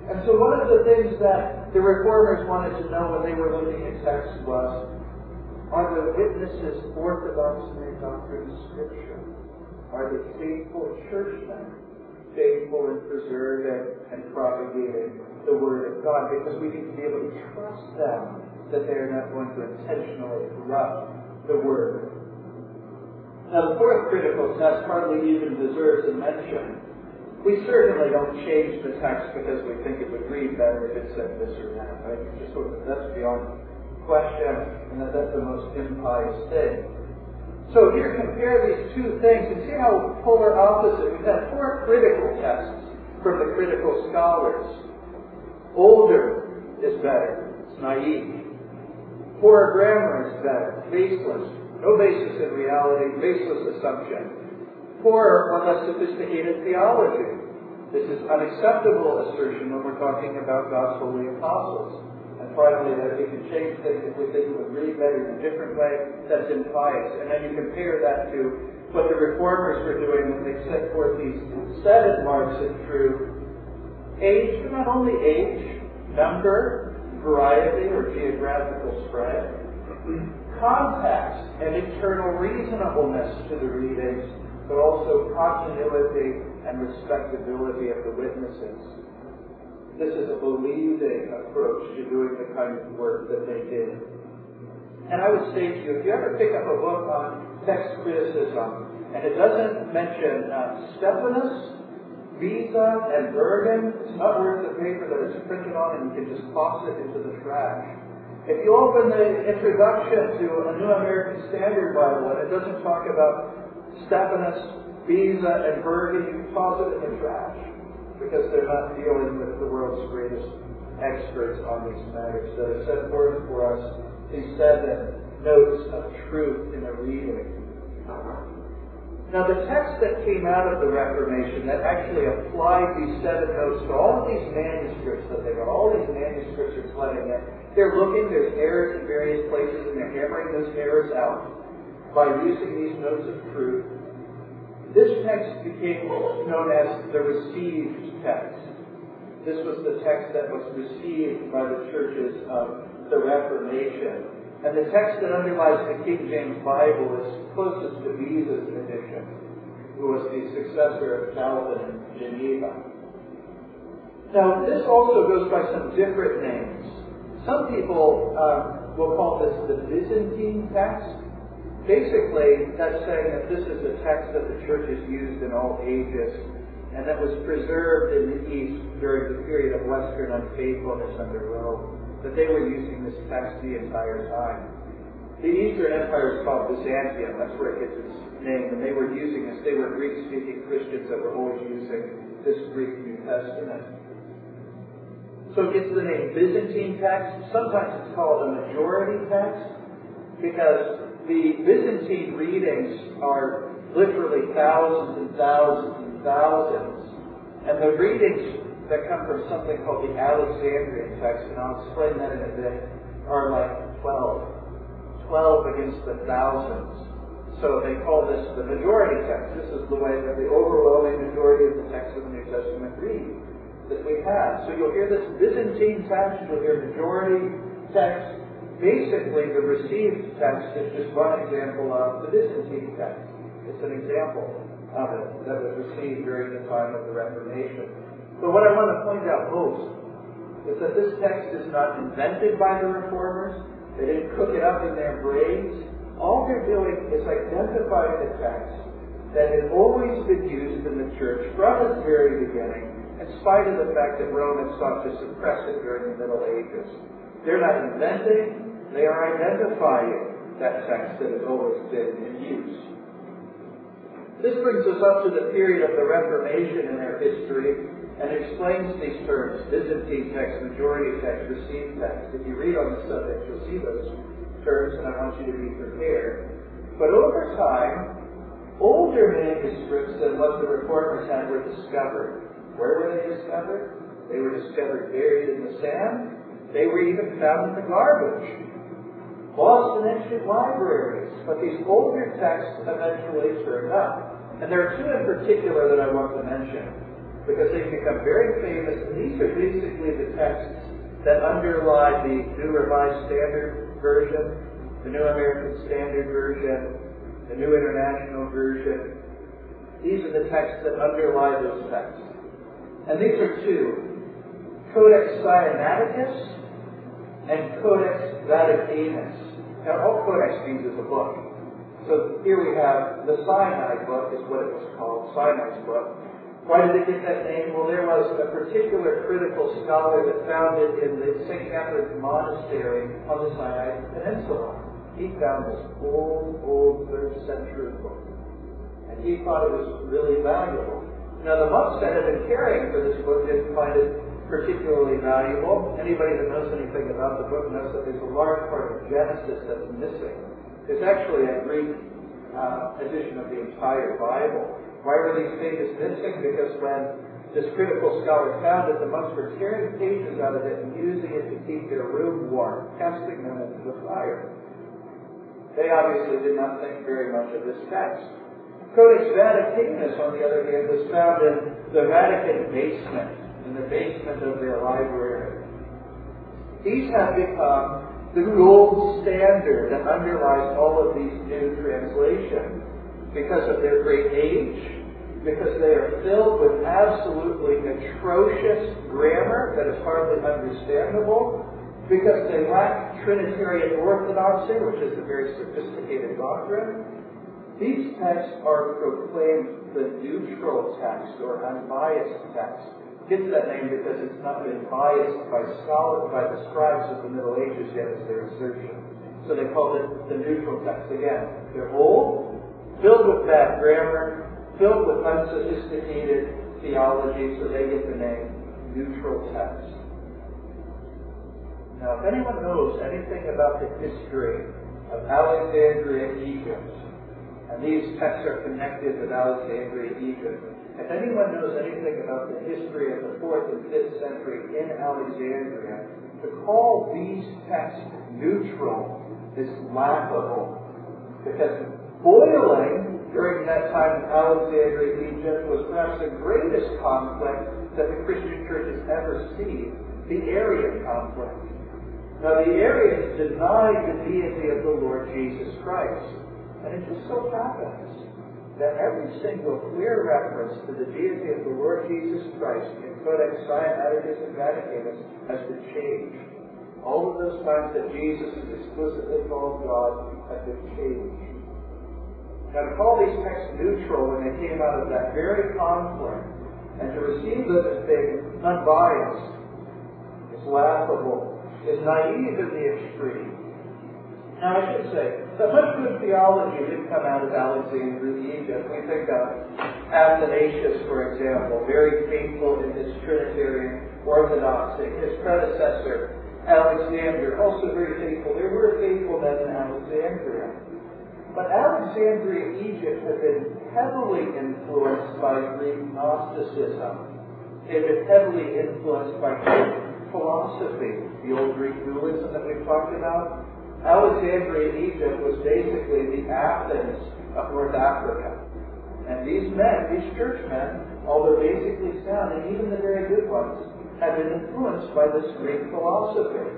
And so one of the things that the Reformers wanted to know when they were looking at texts was, are the witnesses orthodox in their doctrine of Scripture? Are the faithful churchmen faithful in preserving and propagating the Word of God? Because we need to be able to trust them that they are not going to intentionally corrupt the Word. Now, the fourth critical test hardly even deserves a mention. We certainly don't change the text because we think it would read better if it said this or that. Right? Just sort of, that's beyond question, and that that's the most impious thing. So here, compare these two things and see how polar opposite. We've had four critical tests from the critical scholars. Older is better. It's naive. Poor grammar is better. Baseless. No basis in reality. Baseless assumption. Poor or less sophisticated theology. This is unacceptable assertion when we're talking about God's holy apostles. And finally, that we can change things if we think it would read better in a different way, that's impious. And then you compare that to what the Reformers were doing when they set forth these seven marks of truth. Age, but not only age, number, variety or geographical spread, context and internal reasonableness to the readings, but also continuity and respectability of the witnesses. This is a believing approach to doing the kind of work that they did. And I would say to you, if you ever pick up a book on text criticism, and it doesn't mention uh, Stephanus, Beza, and Bergen, it's not worth the paper that it's printed on, and you can just toss it into the trash. If you open the introduction to a New American Standard Bible, and it doesn't talk about Stephanus, Beza, and Bergen, you can toss it in the trash, because they're not dealing with the world's greatest experts on these matters that are set forth for us these seven notes of truth in a reading. Now, the text that came out of the Reformation that actually applied these seven notes to all of these manuscripts that they got, all these manuscripts are flooding in. They're looking, there's errors in various places, and they're hammering those errors out by using these notes of truth. This text became known as the received text. This was the text that was received by the churches of the Reformation. And the text that underlies the King James Bible is closest to Beza's edition, who was the successor of Calvin in Geneva. Now, this also goes by some different names. Some people um, will call this the Byzantine text. Basically, that's saying that this is a text that the church has used in all ages, and that was preserved in the East during the period of Western unfaithfulness under Rome, that they were using this text the entire time. The Eastern Empire is called Byzantium, that's where it gets its name, and they were using this. They were Greek-speaking Christians that were always using this Greek New Testament. So it gets the name Byzantine text. Sometimes it's called a majority text, because the Byzantine readings are literally thousands and thousands and thousands. And the readings that come from something called the Alexandrian text, and I'll explain that in a bit, are like twelve. twelve against the thousands. So they call this the majority text. This is the way that the overwhelming majority of the text of the New Testament read that we have. So you'll hear this Byzantine text, you'll hear majority text. Basically, the received text is just one example of the Byzantine text. It's an example of it that was received during the time of the Reformation. But what I want to point out most is that this text is not invented by the Reformers. They didn't cook it up in their brains. All they're doing is identifying the text that had always been used in the church from its very beginning, in spite of the fact that Rome had sought to suppress it during the Middle Ages. They're not inventing, they are identifying that text that has always been in use. This brings us up to the period of the Reformation in their history and explains these terms: Byzantine text, majority text, received text. If you read on the subject, you'll see those terms, and I want you to be prepared. But over time, older manuscripts than what the Reformers had were discovered. Where were they discovered? They were discovered buried in the sand. They were even found in the garbage, lost in ancient libraries. But these older texts eventually turned up. And there are two in particular that I want to mention. because they've become very famous. And these are basically the texts that underlie the New Revised Standard Version, the New American Standard Version, the New International Version. These are the texts that underlie those texts. And these are two: Codex Sinaiticus and Codex Vaticanus. Now, all Codex means is a book. So here we have the Sinai book, is what it was called, Sinai's book. Why did it get that name? Well, there was a particular critical scholar that found it in the Saint Catherine's Monastery on the Sinai Peninsula. He found this old, old third century book. And he thought it was really valuable. Now, the monks that had been caring for this book didn't find it particularly valuable. Anybody that knows anything about the book knows that there's a large part of Genesis that's missing. It's actually a Greek uh, edition of the entire Bible. Why were these pages missing? Because when this critical scholar found it, the monks were tearing pages out of it and using it to keep their room warm, casting them into the fire. They obviously did not think very much of this text. Codex Vaticanus, on the other hand, was found in the Vatican basement, in the basement of their library. These have become the gold standard that underlies all of these new translations because of their great age, because they are filled with absolutely atrocious grammar that is hardly understandable, because they lack Trinitarian orthodoxy, which is a very sophisticated doctrine. These texts are proclaimed the neutral text or unbiased text. It gets that name because it's not been biased by scholars, by the scribes of the Middle Ages yet as their assertion. So they called it the neutral text. Again, they're old, filled with bad grammar, filled with unsophisticated theology, so they get the name neutral text. Now, if anyone knows anything about the history of Alexandria, Egypt, and these texts are connected with Alexandria, Egypt, if anyone knows anything about the history of the fourth and fifth century in Alexandria, to call these texts neutral is laughable. Because boiling during that time in Alexandria, Egypt, was perhaps the greatest conflict that the Christian church has ever seen, the Arian conflict. Now, the Arians denied the deity of the Lord Jesus Christ. And it just so happens that every single clear reference to the deity of the Lord Jesus Christ in Codex Sinaiticus and Vaticanus has been changed. All of those times that Jesus is explicitly called God have been changed. Now, to call these texts neutral when they came out of that very conflict, and to receive them as being unbiased, is laughable, is naive in the extreme. Now, I should say that much good theology did come out of Alexandria, Egypt. We think of Athanasius, for example, very faithful in his Trinitarian orthodoxy. His predecessor, Alexander, also very faithful. There were faithful men in Alexandria. But Alexandria, Egypt, had been heavily influenced by Greek Gnosticism. It had been heavily influenced by Greek philosophy, the old Greek dualism that we've talked about. Alexandria, Egypt, was basically the Athens of North Africa. And these men, these churchmen, although basically sound, and even the very good ones, have been influenced by this Greek philosophy.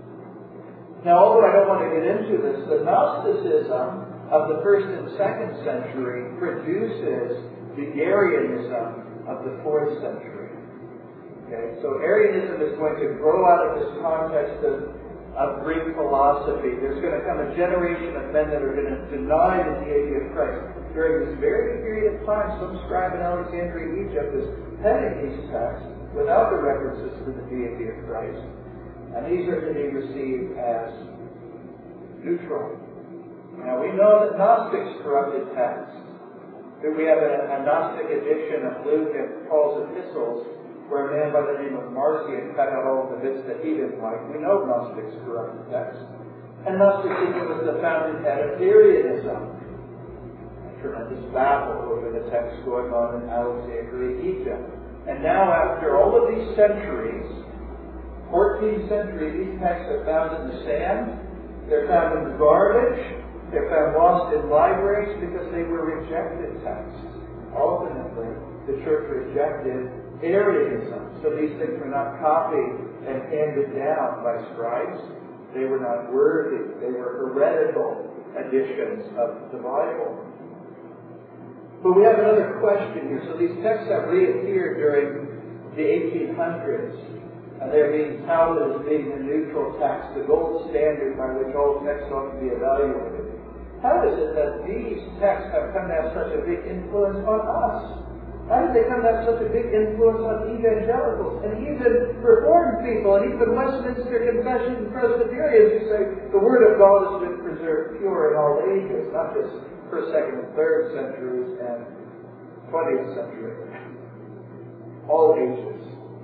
Now, although I don't want to get into this, the Gnosticism of the first and second century produces the Arianism of the fourth century. Okay, so Arianism is going to grow out of this context of of Greek philosophy. There's going to come a generation of men that are going to deny the deity of Christ. During this very period of time, some scribe in Alexandria, Egypt, is penning these texts without the references to the deity of Christ. And these are to be received as neutral. Now, we know that Gnostics corrupted texts. We have a, a Gnostic edition of Luke and Paul's epistles, where a man by the name of Marcion cut out all the bits that he didn't like. We know Gnostics corrupted texts. And Gnosticism was the founding head of Arianism. A tremendous battle over the text going on in Alexandria, Egypt. And now, after all of these centuries, fourteenth century, these texts are found in the sand, they're found in the garbage, they're found lost in libraries because they were rejected texts. Ultimately, the church rejected Arianism. So these things were not copied and handed down by scribes. They were not worthy. They were heretical editions of the Bible. But we have another question here. So these texts have reappeared during the eighteen hundreds. And they're being touted as being the neutral text, the gold standard by which all texts ought to be evaluated. How is it that these texts have come to have such a big influence on us? How did they come to have such a big influence on evangelicals and even Reformed people and even Westminster Confession and Presbyterians who say the Word of God has been preserved pure in all ages, not just first, second, and third centuries and twentieth century. All ages.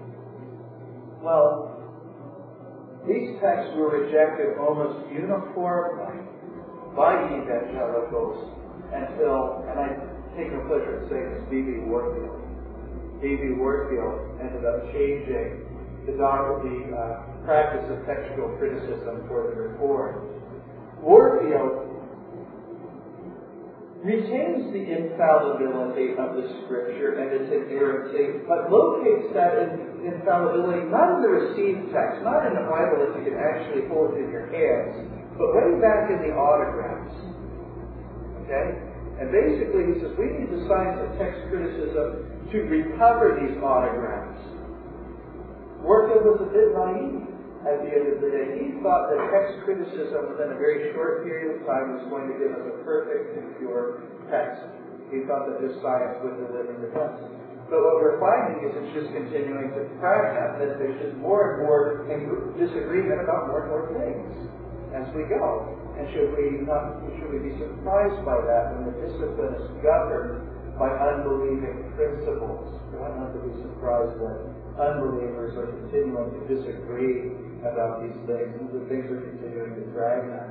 Well, these texts were rejected almost uniformly by evangelicals until, and I take no pleasure in saying this, D B Warfield. D B Warfield ended up changing the, doc, the uh, practice of textual criticism for the Reformed. Warfield retains the infallibility of the Scripture and its inerrancy, but locates that in, infallibility not in the received text, not in the Bible that you can actually hold in your hands, but way back in the autographs. Okay? And basically he says we need the science of text criticism to recover these autographs. Warfield was a bit naive at the end of the day. He thought that text criticism within a very short period of time was going to give us a perfect and pure text. He thought that this science would deliver the best. But what we're finding is it's just continuing to fragment, that there's just more and more disagreement about more and more things as we go. And should we not, should we be surprised by that when the discipline is governed by unbelieving principles? We ought not to be surprised that unbelievers are continuing to disagree about these things, and the things are continuing to drag them.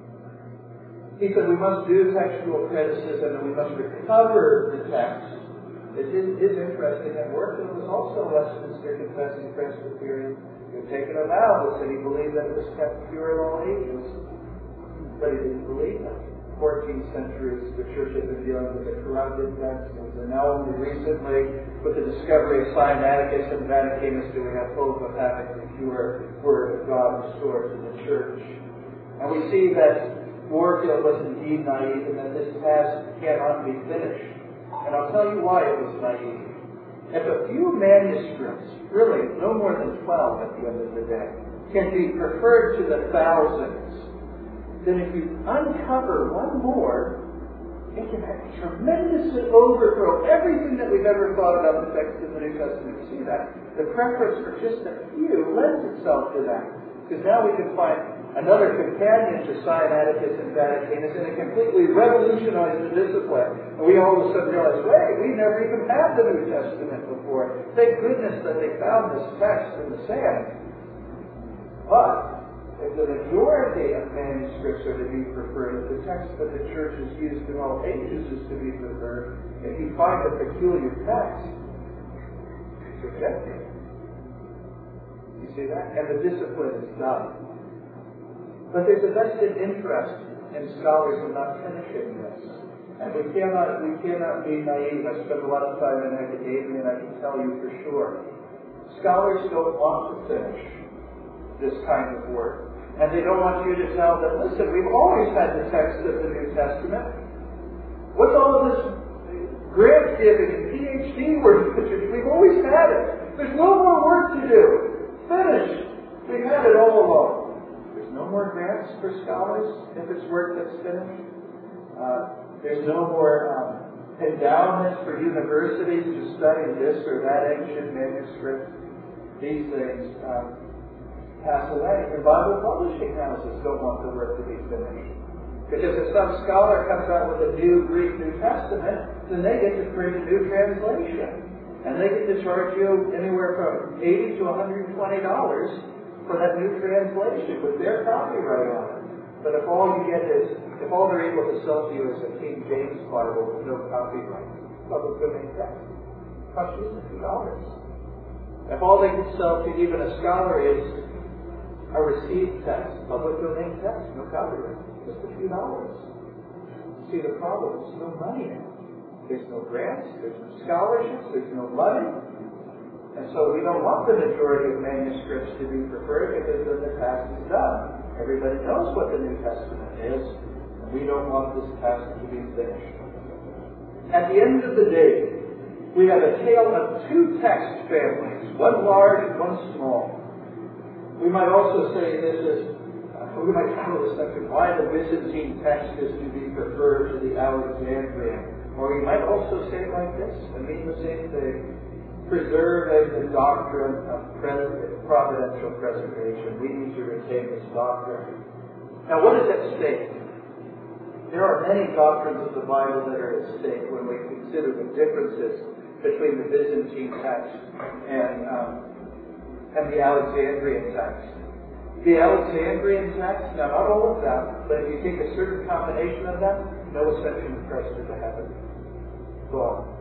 He said we must do textual criticism and we must recover the text. It is, is interesting that Warfield was also a Westminster Confessing Presbyterian who had taken a vow that said he believed that it was kept pure in all ages. But he didn't believe that. fourteenth centuries, the church had been dealing with the corrupted texts, and now only recently, with the discovery of Sinaiticus and Vaticanus, do we have hope of having the pure Word of God restored to the church. And we see that Warfield was indeed naive, and that this task cannot be finished. And I'll tell you why it was naive. If a few manuscripts, really no more than twelve at the end of the day, can be preferred to the thousands, then if you uncover one more, it can tremendously overthrow everything that we've ever thought about the text of the New Testament. You see that? The preference for just a few lends itself to that. Because now we can find another companion to Sinaiticus and Vaticanus, and it completely revolutionized the discipline. And we all of a sudden realize, wait, we never even had the New Testament before. Thank goodness that they found this text in the sand. But if the majority of manuscripts are to be preferred, if the text that the church has used in all ages is to be preferred, if you find a peculiar text, it's rejected. You see that? And the discipline is done. But there's a vested interest in scholars in not finishing this. And we cannot, we cannot be naive. I spent a lot of time in academia, and I can tell you for sure. Scholars don't want to finish this kind of work. And they don't want you to tell them, listen, we've always had the text of the New Testament. What's all of this grant giving and P H D work? We've always had it. There's no more work to do. Finished. We've had it all along. There's no more grants for scholars if it's work that's finished. Uh, there's no more um, endowments for universities to study this or that ancient manuscript. These things um, pass away. And Bible publishing houses don't want the work to be finished. Because if some scholar comes out with a new Greek New Testament, then they get to create a new translation. And they get to charge you anywhere from eighty to one hundred twenty dollars for that new translation with their copyright on it. But if all you get is, if all they're able to sell to you is a King James Bible with no copyright, public domain text, it costs you a few dollars. If all they can sell to even a scholar is a received text, public domain text, no copyright, just a few dollars. See the problem? There's no money in it. There's no grants, there's no scholarships, there's no money. And so we don't want the majority of manuscripts to be preferred because then the task is done. Everybody knows what the New Testament is, and we don't want this task to be finished. At the end of the day, we have a tale of two text families, one large and one small. We might also say this is, uh, we might title this section, why the Byzantine text is to be preferred to the Alexandrian. Or we might also say it like this, and mean the same thing. Preserve the doctrine of providential preservation. We need to retain this doctrine. Now, what is at stake? There are many doctrines of the Bible that are at stake when we consider the differences between the Byzantine text and, um, and the Alexandrian text. The Alexandrian text, now not all of them, but if you take a certain combination of them, no ascension of Christ into heaven. Gone.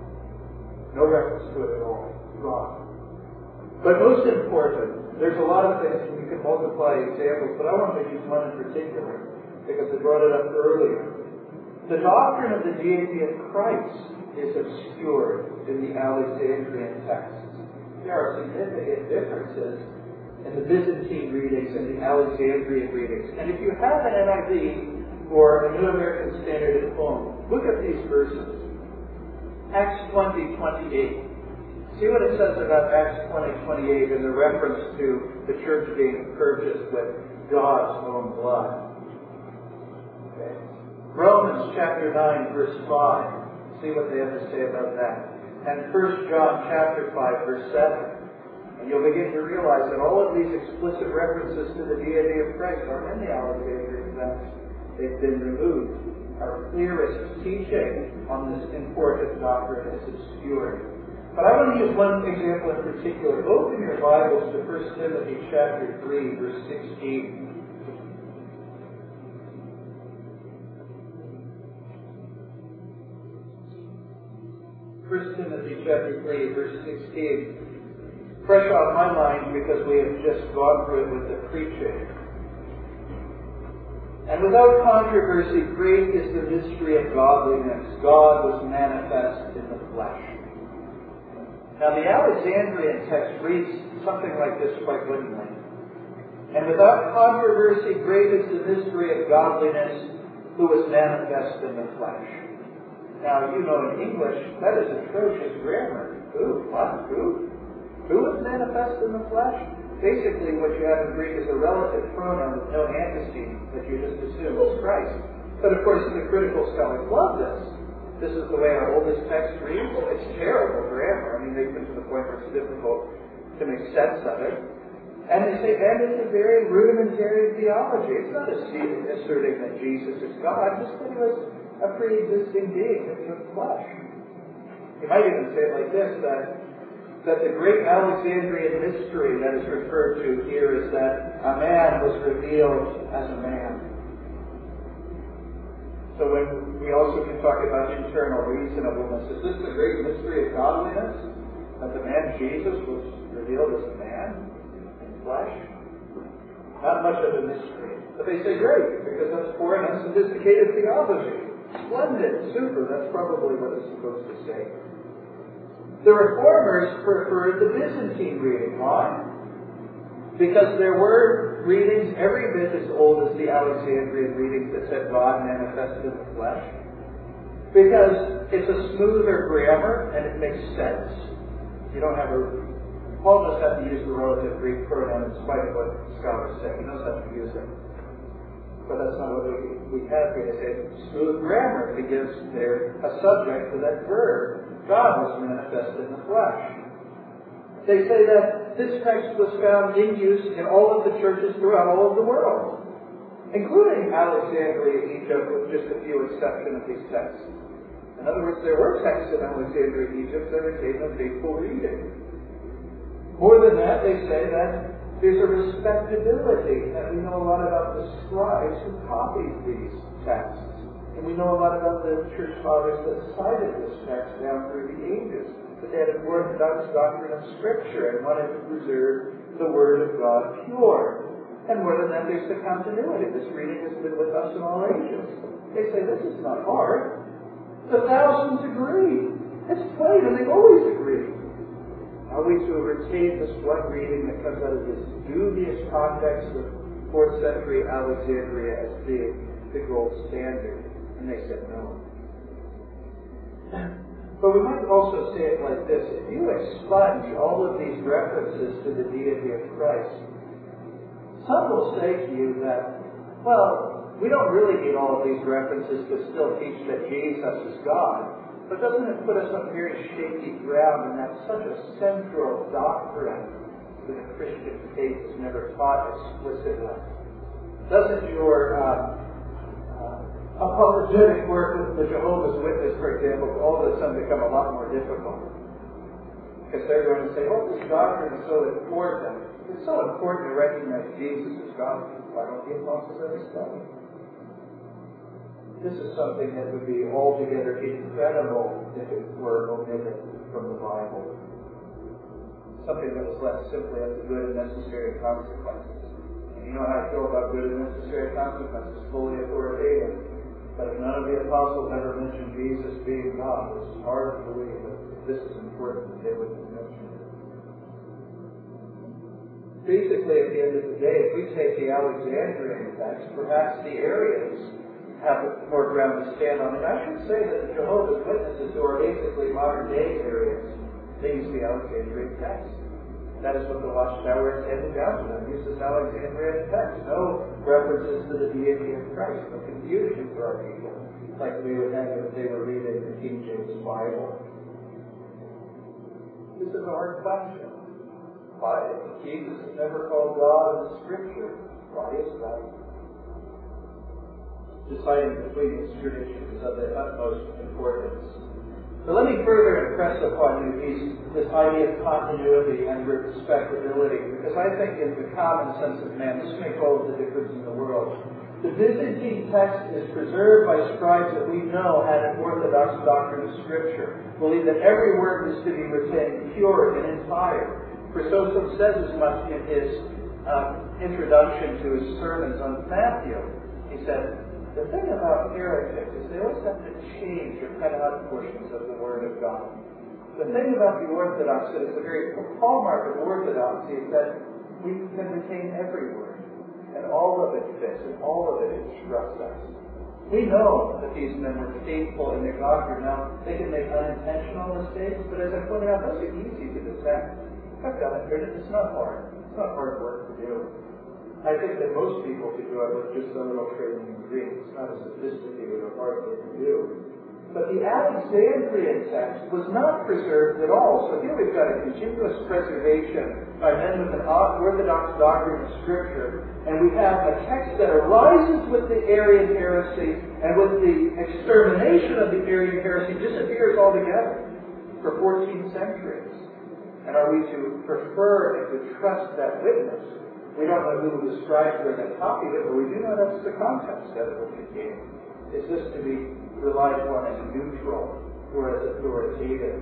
No reference to it at all. Gone. But most important, there's a lot of things, and you can multiply examples, but I want to use one in particular, because I brought it up earlier. The doctrine of the deity of Christ is obscured in the Alexandrian texts. There are significant differences in the Byzantine readings and the Alexandrian readings. And if you have an N I V or a New American Standard at home, look at these verses. Acts twenty twenty-eight. See what it says about Acts twenty twenty-eight in the reference to the church being purchased with God's own blood. Okay. Romans chapter nine, verse five. See what they have to say about that. And First John chapter five, verse seven. And you'll begin to realize that all of these explicit references to the deity of Christ are in the Alexandrian text. They've been removed. Our clearest teaching on this important doctrine is obscured. But I want to use one example in particular. Open your Bibles to First Timothy chapter three, verse sixteen. First Timothy chapter three, verse sixteen. Fresh on my mind because we have just gone through it with the preaching. And without controversy, great is the mystery of godliness. God was manifest in the flesh. Now the Alexandrian text reads something like this quite wittingly. And without controversy, great is the mystery of godliness, who was manifest in the flesh. Now, you know in English, that is atrocious grammar. Who? What? Who? Who was manifest in the flesh? Basically, what you have in Greek is a relative pronoun with no antecedent that you just assume is Christ. But of course, the critical scholars love this. This is the way our oldest text reads. It's terrible grammar. I mean, they've been to the point where it's difficult to make sense of it. And they say, and it's a very rudimentary theology. It's not asserting that Jesus is God, just that he was a pre-existing being that took flesh. You might even say it like this, that that the great Alexandrian mystery that is referred to here is that a man was revealed as a man. So when we also can talk about internal reasonableness, is this the great mystery of godliness? That the man Jesus was revealed as a man in flesh? Not much of a mystery. But they say great, because that's foreign and sophisticated theology. Splendid, super, that's probably what it's supposed to say. The Reformers preferred the Byzantine reading. Why? Because there were readings every bit as old as the Alexandrian readings that said God manifested in the flesh. Because it's a smoother grammar and it makes sense. You don't have a... Paul does have to use the relative Greek pronoun in spite of what scholars say. He knows how to use it. But that's not what we, we have here. They say smooth grammar begins there a subject to that verb. God was manifested in the flesh. They say that this text was found in use in all of the churches throughout all of the world, including Alexandria, Egypt, with just a few exceptions of these texts. In other words, there were texts in Alexandria, Egypt that retained a faithful reading. More than that, they say that there's a respectability, that we know a lot about the scribes who copied these texts. And we know a lot about the church fathers that cited this text down through the ages. That they had an orthodox doctrine of Scripture and wanted to preserve the Word of God pure. And more than that, there's the continuity. This reading has been with us in all ages. They say this is not hard. The thousands agree. It's plain, and they've always agreed. Are we to retain this one reading that comes out of this dubious context of fourth century Alexandria as being the gold standard? And they said no. But we might also say it like this. If you expunge all of these references to the deity of Christ, some will say to you that, well, we don't really need all of these references to still teach that Jesus is God. But doesn't it put us on very shaky ground, and that's such a central doctrine that the Christian faith is never taught explicitly? Doesn't your uh, uh, apologetic work with the Jehovah's Witness, for example, all of a sudden become a lot more difficult? Because they're going to say, well, this doctrine is so important. It's so important to recognize Jesus as God. Why don't the apostles ever study? This is something that would be altogether incredible if it were omitted from the Bible. Something that was left simply as the good and necessary consequences. And you know how I feel about good and necessary consequences, fully authoritative. But if none of the apostles ever mentioned Jesus being God, it's hard to believe that this is important that they would mention it. Basically, at the end of the day, if we take the Alexandrian text, perhaps the Arians have more ground to stand on. And I should say that the Jehovah's Witnesses, who are basically modern-day Arians, they use the Alexandrian text. That is what the Watchtower handed down to them. Use this Alexandrian text. No references to the deity of Christ. No confusion for our people, like we would have if they were reading the King James Bible. This is a hard question. Why? Jesus is never called God in the Scripture. Why is that? Deciding between these traditions is of the utmost importance. But let me further impress upon you these, this idea of continuity and respectability, because I think in the common sense of man, this makes all of the difference in the world. The Byzantine text is preserved by scribes that we know had an orthodox doctrine of Scripture, believe that every word is to be retained pure and entire. Chrysostom says as much in his uh, introduction to his sermons on Matthew. He said, the thing about heretics is they always have to change or cut out portions of the Word of God. The thing about the Orthodox that is the very hallmark of Orthodoxy is that we can retain every word, and all of it fits, and all of it instructs us. We know that these men were faithful in their doctrine. Now, they can make unintentional mistakes, but as I pointed out, those are easy to detect. I've done it. It's not hard. It's not hard work to do. I think that most people could do it with just a little training in Greek. It's not a sophisticated or hard thing to do. But the Alexandrian text was not preserved at all. So here we've got a continuous preservation by men with an orthodox doctrine of Scripture. And we have a text that arises with the Arian heresy, and with the extermination of the Arian heresy disappears altogether for fourteen centuries. And are we to prefer and to trust that witness? We don't know who the scribes were that copied it, but we do know that's the context that it will contain. Is this to be relied upon as neutral or as authoritative?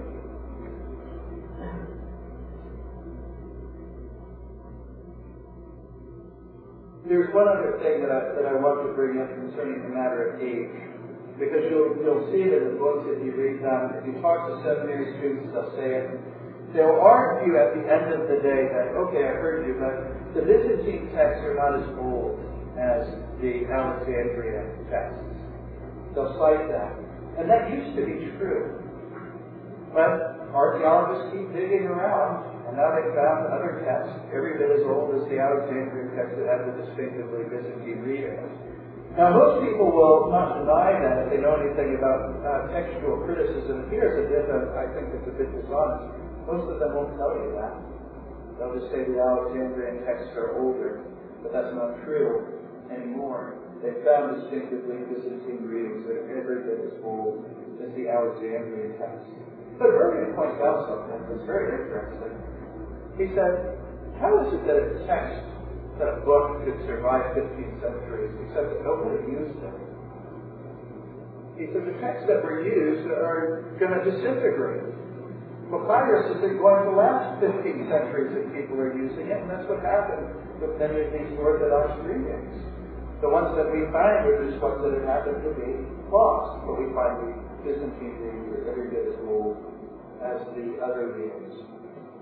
There's one other thing that I, that I want to bring up concerning the matter of age. Because you'll, you'll see it in the books if you read them. If you talk to seminary students, they'll say it. They'll argue at the end of the day that, okay, I heard you, but the Byzantine texts are not as old as the Alexandrian texts. They'll cite that. And that used to be true. But archaeologists keep digging around, and now they've found other texts every bit as old as the Alexandrian text that had the distinctively Byzantine readings. Now, most people will not deny that if they know anything about uh, textual criticism. Here's a bit of, I think it's a bit dishonest. Most of them won't tell you that. They'll just say the Alexandrian texts are older, but that's not true anymore. They found distinctively Byzantine readings that are every bit as old as the Alexandrian text. But Bergen points out something that's very interesting. He said, how is it that a text, that a book could survive fifteen centuries, except that nobody used it? He said, the texts that were used are going to disintegrate. Papyrus isn't going to last fifteen centuries if people are using it, and that's what happened with many of these Orthodox readings. The ones that we find are just ones that have happened to be lost, but we find the Byzantine readings are every bit as old as the other readings.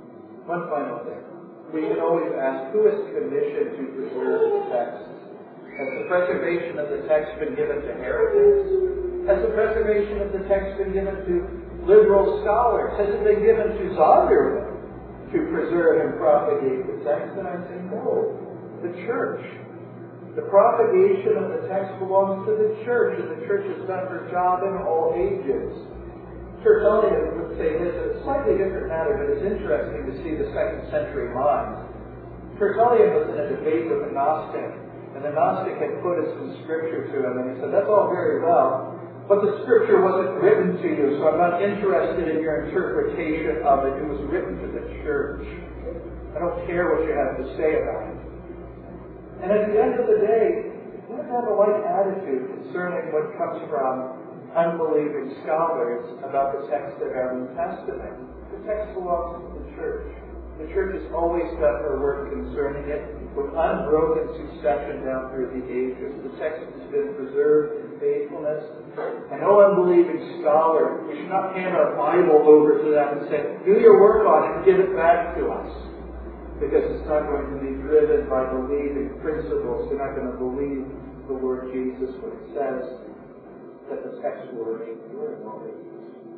One final thing. We can always ask, who is commissioned to preserve the text? Has the preservation of the text been given to heretics? Has the preservation of the text been given to liberal scholars? Has it been given to Zondervan to preserve and propagate the text? And I say no. The church. The propagation of the text belongs to the church, and the church has done her job in all ages. Tertullian would say this, it's a slightly different matter, but it's interesting to see the second century mind. Tertullian was in a debate with a Gnostic, and the Gnostic had quoted some scripture to him, and he said, that's all very well, but the scripture wasn't written to you, so I'm not interested in your interpretation of it. It was written to the church. I don't care what you have to say about it. And at the end of the day, we have to have a like attitude concerning what comes from unbelieving scholars about the text of our New Testament. The text belongs to the church. The church has always done her work concerning it with unbroken succession down through the ages. The text has been preserved in faithfulness. And no unbelieving scholar, we should not hand our Bible over to them and say, do your work on it and give it back to us. Because it's not going to be driven by believing principles. They're not going to believe the word Jesus when it says that the text will remain pure in all ages.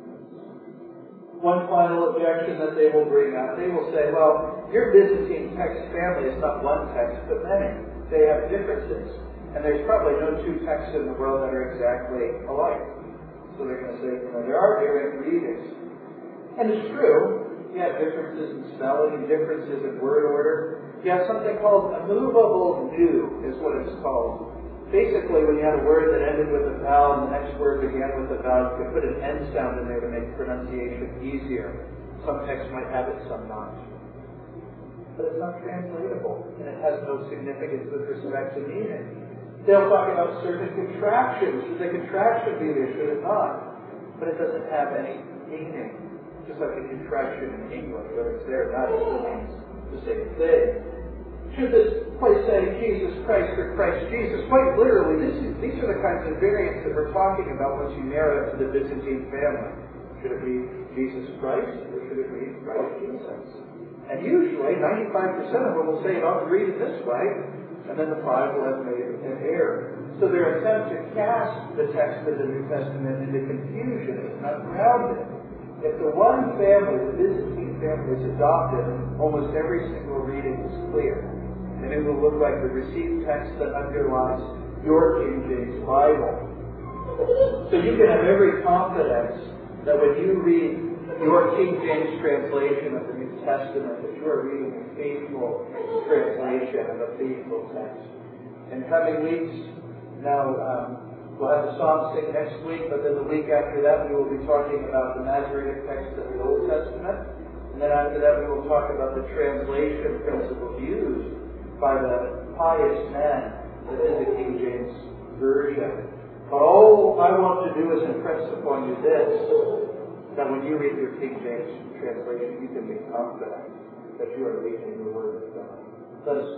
One final objection that they will bring up, they will say, well, your Byzantine text family is not one text, but many. They have differences. And there's probably no two texts in the world that are exactly alike. So they're going to say, you know, there are different readings. And it's true. You have differences in spelling and differences in word order. You have something called a movable nu, is what it's called. Basically, when you had a word that ended with a vowel and the next word began with a vowel, you could put an N sound in there to make pronunciation easier. Some texts might have it, some not. But it's not translatable, and it has no significance with respect to meaning. They'll talk about certain contractions. Should the contraction be there? Should it not? But it doesn't have any meaning. Just like a contraction in English, whether it's there or not, it still means the same thing. Should this place say Jesus Christ or Christ Jesus? Quite literally, this is, these are the kinds of variants that we're talking about once you narrow it to the Byzantine family. Should it be Jesus Christ or should it be Christ Jesus? And usually, ninety-five percent of them will say it ought to read it this way, and then the five will have made an error. So their attempt to cast the text of the New Testament into confusion is not grounded. If the one family, the Byzantine family, is adopted, almost every single reading is clear. And it will look like the received text that underlies your King James Bible. So you can have every confidence that when you read your King James translation of the New Testament, that you are reading a faithful translation of a faithful text. In coming weeks, now, um, we'll have the psalm sing next week, but then the week after that we will be talking about the Masoretic text of the Old Testament. And then after that we will talk about the translation principles used by the pious men that is the King James Version. But all I want to do is impress upon you this, that when you read your King James translation, you can be confident that you are reading the Word of God. Let us